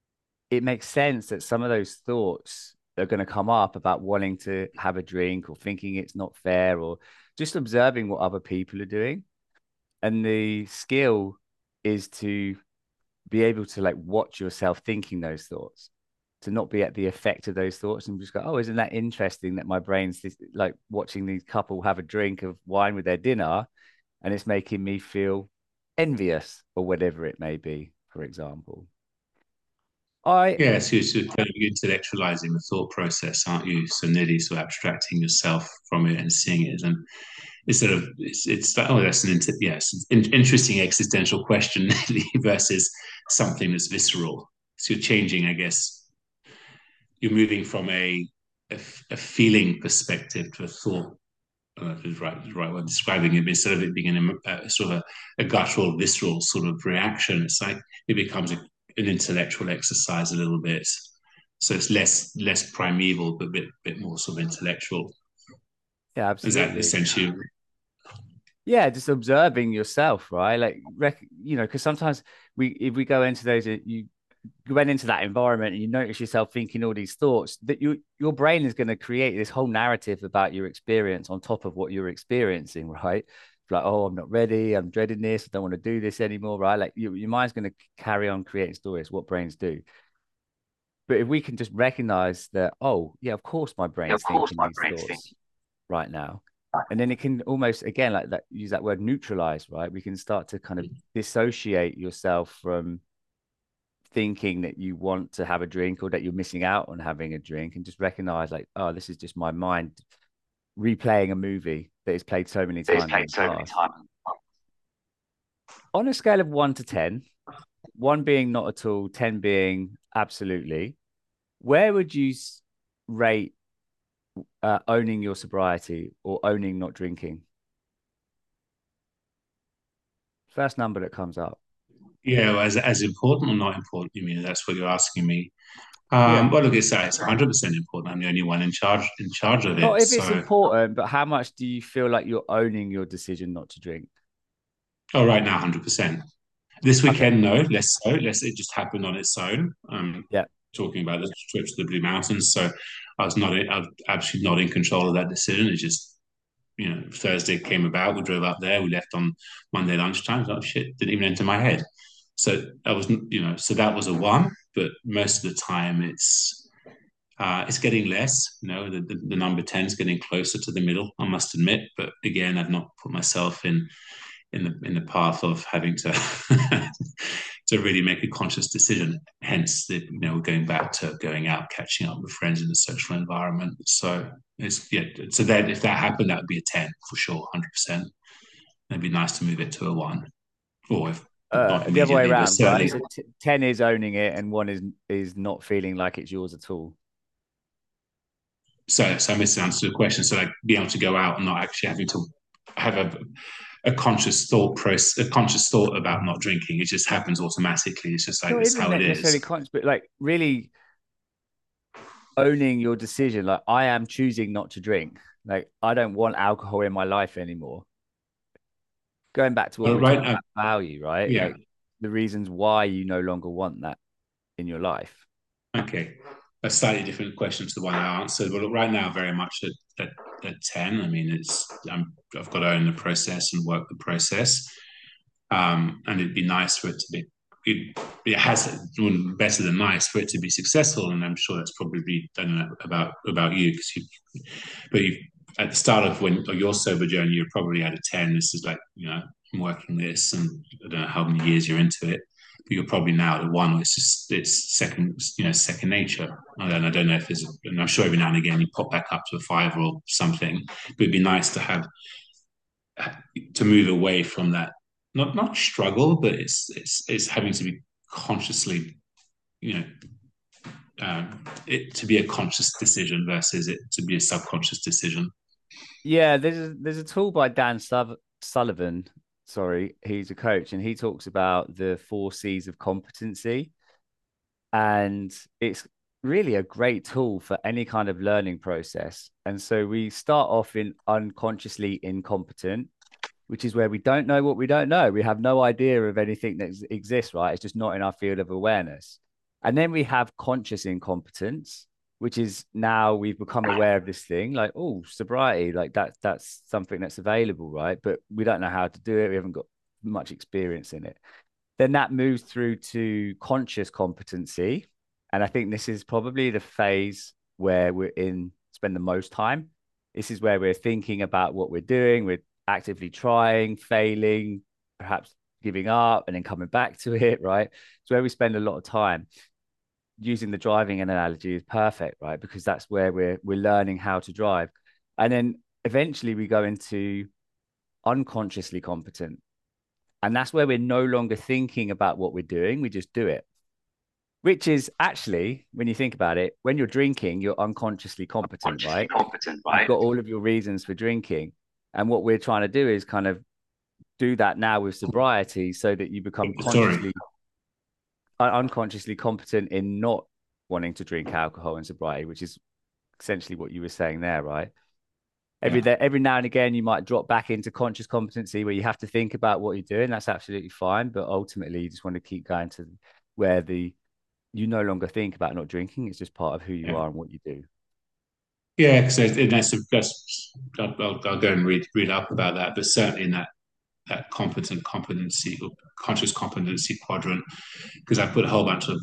it makes sense that some of those thoughts are going to come up about wanting to have a drink or thinking it's not fair or just observing what other people are doing. And the skill is to be able to like watch yourself thinking those thoughts, to not be at the effect of those thoughts and just go, oh, isn't that interesting that my brain's this, like watching these couple have a drink of wine with their dinner and it's making me feel envious or whatever it may be, for example. I Yes, you're sort of kind of intellectualizing the thought process, aren't you? So nearly sort of abstracting yourself from it and seeing it, and instead of it's, it's like, oh, that's an inter- yes, in, interesting existential question versus something that's visceral. So you're changing, I guess, you're moving from a a, a feeling perspective to a thought. I don't know if it's right, the right way of describing it, but instead of it being an, a sort of a, a guttural, visceral sort of reaction, it's like it becomes a, an intellectual exercise a little bit. So it's less less primeval, but a bit bit more sort of intellectual. Yeah, Is that absolutely. essentially? Yeah, just observing yourself, right? Like, rec you know, because sometimes we, if we go into those, uh, you you went into that environment and you notice yourself thinking all these thoughts, that you your brain is going to create this whole narrative about your experience on top of what you're experiencing, right? Like, oh, I'm not ready, I'm dreading this, I don't want to do this anymore, right? Like you, your mind's going to carry on creating stories, what brains do. But if we can just recognize that, oh, yeah, of course my Yeah, brain's of course, thinking my these brain's thoughts thinking. right now. And then it can almost, again, like that, use that word neutralize, right? We can start to kind of dissociate yourself from thinking that you want to have a drink or that you're missing out on having a drink and just recognize, like, oh, this is just my mind replaying a movie that is played so many It's times in played the so many past. times. On a scale of one to ten, one being not at all, ten being absolutely, where would you rate uh, owning your sobriety or owning not drinking? First number that comes up. Yeah, well, as as important or not important? You mean that's what you're asking me? Yeah. Um, well, look, it's it's one hundred percent important. I'm the only one in charge in charge of Not it. if it's So, important, but how much do you feel like you're owning your decision not to drink? oh, right now, one hundred percent. This Okay. weekend, no, less so. Less, it just happened on its own. Um, Yeah. talking about the trip to the Blue Mountains, so I was not, I was actually not in control of that decision. It just, you know, Thursday came about. We drove up there. We left on Monday lunchtime. I was like, oh, shit, didn't even enter my head. So I was, you know, so that was a one. But most of the time, it's uh, it's getting less. You know, the, the, the number ten is getting closer to the middle. I must admit. But again, I've not put myself in in the in the path of having to to really make a conscious decision. Hence, the, you know, going back to going out, catching up with friends in a social environment. So it's yeah. So that if that happened, that would be a ten for sure, one hundred percent. It'd be nice to move it to a one, or if Uh, not the other way immediately, but around, right? certainly. So t ten is owning it, and one is is not feeling like it's yours at all. So, so I missed the answer to the question. So, like, being able to go out and not actually having to have a a conscious thought process, a conscious thought about not drinking. It just happens automatically. It's just like Not this is even how it is. necessarily conscious, but like really owning your decision. Like I am choosing not to drink. Like I don't want alcohol in my life anymore. Going back to what we But were right talking now, about value, right? yeah, Like the reasons why you no longer want that in your life. okay. A slightly different question to the one I answered. But right now, very much at, at, at ten. I mean, it's I'm, I've got to own the process and work the process. Um, and it'd be nice for it to be. It, it has better than nice for it to be successful, and I'm sure that's probably I don't know about about you because you, but you at the start of when of your sober journey, you're probably at a ten. This is like you know I'm working this, and I don't know how many years you're into it, but you're probably now at a one. Where it's just it's second you know second nature. I don't I don't know if there's, and I'm sure every now and again you pop back up to a five or something. But it'd be nice to have to move away from that not not struggle but it's it's it's having to be consciously you know um, it to be a conscious decision versus it to be a subconscious decision. Yeah, there's a, there's a tool by Dan Suv Sullivan. Sorry, he's a coach, and he talks about the four C's of competency, and it's really a great tool for any kind of learning process. And so we start off in unconsciously incompetent, which is where we don't know what we don't know. We have no idea of anything that exists, right? It's just not in our field of awareness. And then we have conscious incompetence, which is now we've become aware of this thing, like, oh, sobriety, like that, that's something that's available, right? But we don't know how to do it. We haven't got much experience in it. Then that moves through to conscious competency. And I think this is probably the phase where we're in, spend the most time. This is where we're thinking about what we're doing. We're actively trying, failing, perhaps giving up, and then coming back to it, right? It's where we spend a lot of time. Using the driving analogy is perfect, right? Because that's where we're we're learning how to drive. And then eventually we go into unconsciously competent. And that's where we're no longer thinking about what we're doing. We just do it, which is actually, when you think about it, when you're drinking, you're unconsciously competent, Consciously right? competent, You've right? got all of your reasons for drinking. And what we're trying to do is kind of do that now with sobriety so that you become Sorry. consciously, unconsciously competent in not wanting to drink alcohol in sobriety, which is essentially what you were saying there, right? Every Yeah. day, every now and again, you might drop back into conscious competency where you have to think about what you're doing. That's absolutely fine, but ultimately, you just want to keep going to where the you no longer think about not drinking. It's just part of who you Yeah. are and what you do. Yeah, because that's, that's I'll, I'll, I'll go and read read up about that, but certainly in that that competent competency or conscious competency quadrant, because I put a whole bunch of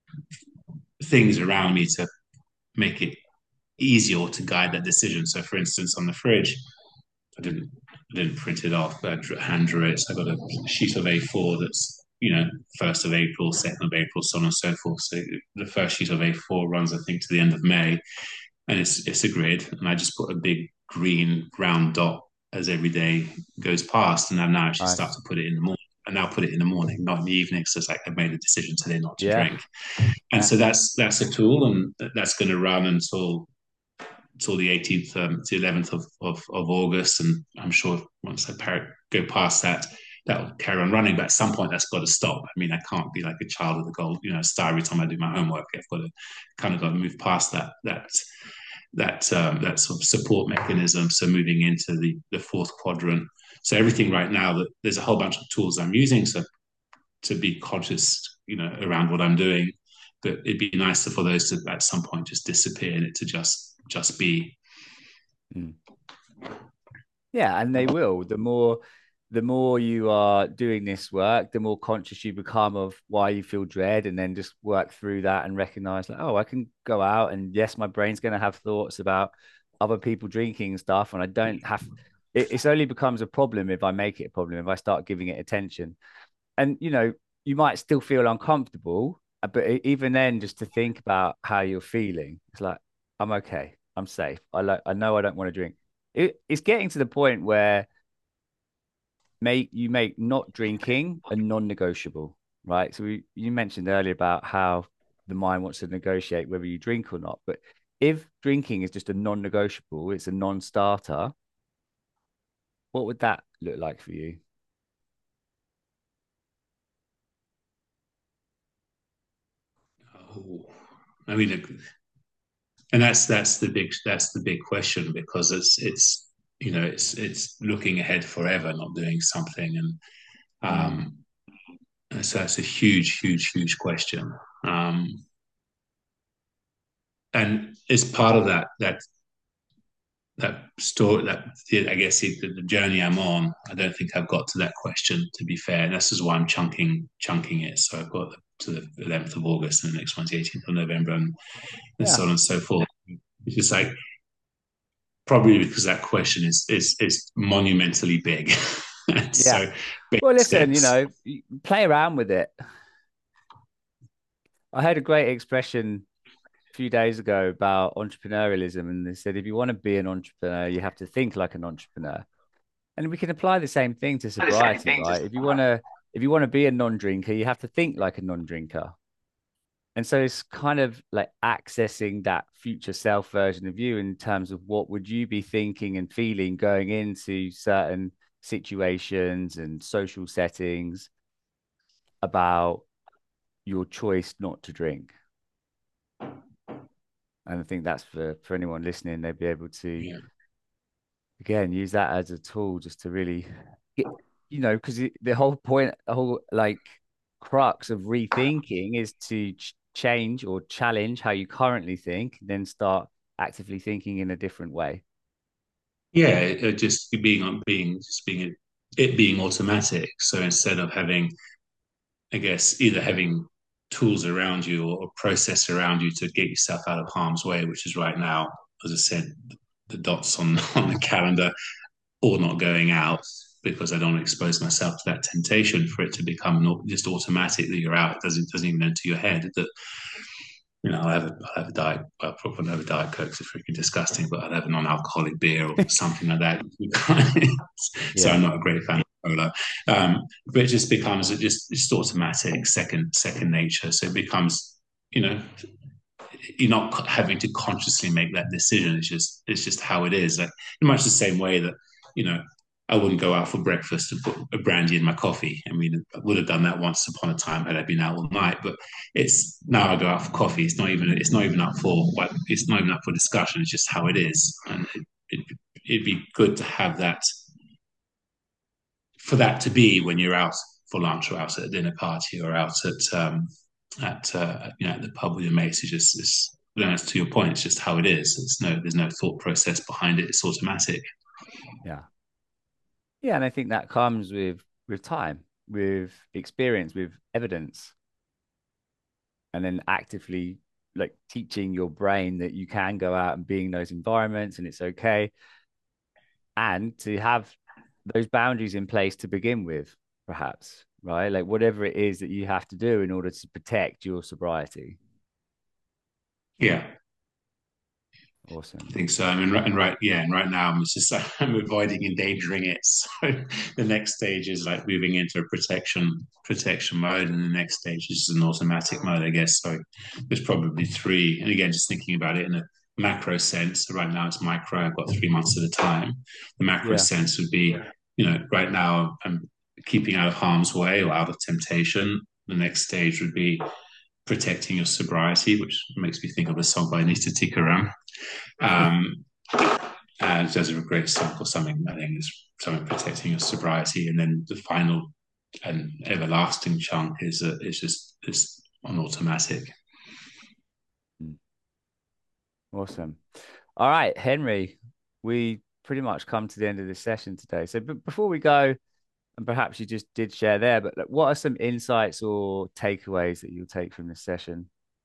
things around me to make it easier to guide that decision. So, for instance, on the fridge, I didn't I didn't print it off, but I hand drew it. So I got a sheet of A four that's you know first of April, second of April, so on and so forth. So the first sheet of A four runs, I think, to the end of May, and it's it's a grid, and I just put a big green round dot as every day goes past, and I've now actually start Nice. to put it in the morning. And now put it in the morning, not in the evening. So it's like I've made a decision today not to Yeah. drink, and Yeah. so that's that's a tool, and that's going to run until until the eighteenth, um, to the eleventh of, of, of August. And I'm sure once I par- go past that, that'll carry on running. But at some point, that's got to stop. I mean, I can't be like a child with a gold, you know, star every time I do my homework. I've got to kind of got to move past that that that um, that sort of support mechanism. So moving into the the fourth quadrant. So everything right now, that there's a whole bunch of tools I'm using. So to be conscious, you know, around what I'm doing. But it'd be nice for those to at some point just disappear and it to just just be. Mm. Yeah, and they will. The more the more you are doing this work, the more conscious you become of why you feel dread, and then just work through that and recognize like, oh, I can go out and yes, my brain's going to have thoughts about other people drinking and stuff, and I don't have it, it's only becomes a problem if I make it a problem, if I start giving it attention. And you know, you might still feel uncomfortable, uh, but e- even then, just to think about how you're feeling, it's like, I'm okay, I'm safe. I like I know I don't want to drink. It, it's getting to the point where make you make not drinking a non-negotiable, right? So we, you mentioned earlier about how the mind wants to negotiate whether you drink or not, but if drinking is just a non-negotiable, it's a non-starter, what would that look like for you? Oh, I mean, and that's that's the big that's the big question because it's it's you know it's it's looking ahead forever, not doing something, and Mm, um, and so that's a huge, huge, huge question. Um, and as part of that that that story that I guess the, the journey I'm on, I don't think I've got to that question to be fair. And this is why I'm chunking chunking it. So I've got to the eleventh of August and the next one's the eighteenth of November and, and yeah, so on and so forth. It's just like probably because that question is is is monumentally big. And yeah. so big Well, listen, you steps. know, play around with it. I heard a great expression a few days ago about entrepreneurialism, and they said if you want to be an entrepreneur, you have to think like an entrepreneur. And we can apply the same thing to The same sobriety, thing to right? If you want to, if you want to be a non-drinker, you have to think like a non-drinker. And so it's kind of like accessing that future self version of you in terms of what would you be thinking and feeling going into certain situations and social settings about your choice not to drink. And I think that's for for anyone listening, they'd be able to yeah. again use that as a tool just to really get, you know, because the whole point, the whole like crux of rethinking is to ch- change or challenge how you currently think, then start actively thinking in a different way. Yeah, it, just being on being just being it, it being automatic. So instead of having, I guess, either having tools around you or a process around you to get yourself out of harm's way, which is right now, as I said, the dots on on the calendar, or not going out because I don't expose myself to that temptation for it to become not just automatic that you're out. It doesn't doesn't even enter your head that, you know, I'll have a, I'll have a diet, well, probably not have a diet Coke, it's freaking disgusting, but I'll have a non-alcoholic beer or something like that. So Yeah. I'm not a great fan of cola. Um, but it just becomes, it just, just automatic, second, second nature. So it becomes, you know, you're not having to consciously make that decision. It's just, it's just how it is. Like, in much the same way that, you know, I wouldn't go out for breakfast and put a brandy in my coffee. I mean, I would have done that once upon a time had I been out all night. But it's now I go out for coffee. It's not even it's not even up for what it's not even up for discussion. It's just how it is, and it, it, it'd be good to have that for that to be when you're out for lunch or out at a dinner party or out at um, at uh, you know at the pub with your mates. It's just it's, to your point, it's just how it is. It's no there's no thought process behind it. It's automatic. Yeah. Yeah, and I think that comes with with time, with experience, with evidence, and then actively like teaching your brain that you can go out and be in those environments and it's okay, and to have those boundaries in place to begin with, perhaps, right? Like whatever it is that you have to do in order to protect your sobriety. Yeah. Awesome. I think so. I mean, right, and right, yeah, and right now I'm just I'm avoiding endangering it. So the next stage is like moving into a protection protection mode, and the next stage is an automatic mode, I guess. So there's probably three. And again, just thinking about it in a macro sense. So right now it's micro. I've got three months at a time. The macro Yeah. sense would be, you know, right now I'm keeping out of harm's way or out of temptation. The next stage would be protecting your sobriety, which makes me think of a song by Anita Tikaram. Um, and there's a great song or something, I think, is something protecting your sobriety. And then the final and everlasting chunk is a, is just is on automatic. Awesome. All right, Henry, we pretty much come to the end of this session today. So b- before we go, and perhaps you just did share there, but like, what are some insights or takeaways that you'll take from this session?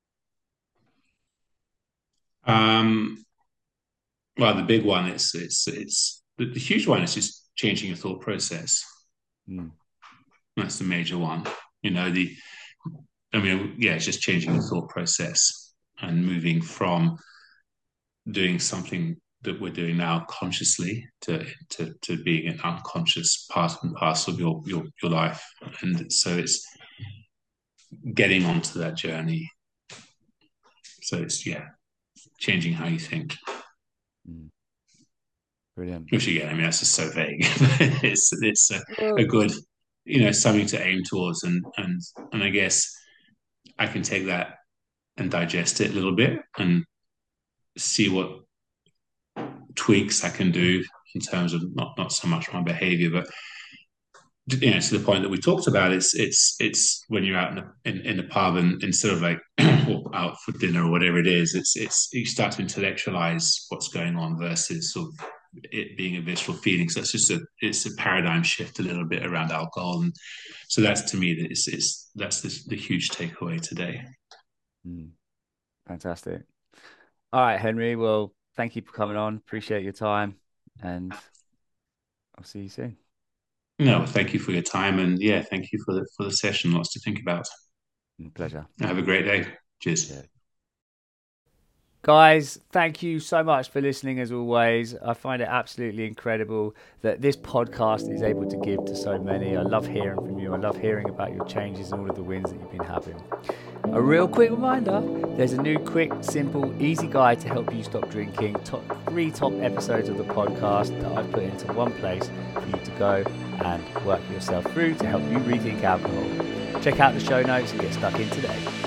Um, well, the big one is it's it's the, the huge one is just changing your thought process. Mm. That's the major one. You know, the I mean, yeah, it's just changing your thought process and moving from doing something that we're doing now consciously to to, to being an unconscious part and parcel of your, your your life. And so it's getting onto that journey. So it's yeah, changing how you think. Mm. Brilliant. Which again, I mean, that's just so vague. it's it's a, Well, a good, you know, something to aim towards, and and and I guess I can take that and digest it a little bit and see what tweaks I can do in terms of not not so much my behavior, but you know, to the point that we talked about, it's it's it's when you're out in the, in, in the pub and instead of like or out for dinner or whatever it is, it's it's you start to intellectualize what's going on versus sort of it being a visceral feeling. So it's just a it's a paradigm shift a little bit around alcohol, and so that's to me that it's, it's that's the, the huge takeaway today. mm, fantastic. All right, Henry. Well, thank you for coming on. Appreciate your time, and I'll see you soon. No, thank you for your time, and yeah, thank you for the for the session. Lots to think about. Pleasure. Have a great day. Cheers. Yeah. Guys, thank you so much for listening as always. I find it absolutely incredible that this podcast is able to give to so many. I love hearing from you. I love hearing about your changes and all of the wins that you've been having. A real quick reminder, there's a new quick, simple, easy guide to help you stop drinking. Top, three top episodes of the podcast that I've put into one place for you to go and work yourself through to help you rethink alcohol. Check out the show notes and get stuck in today.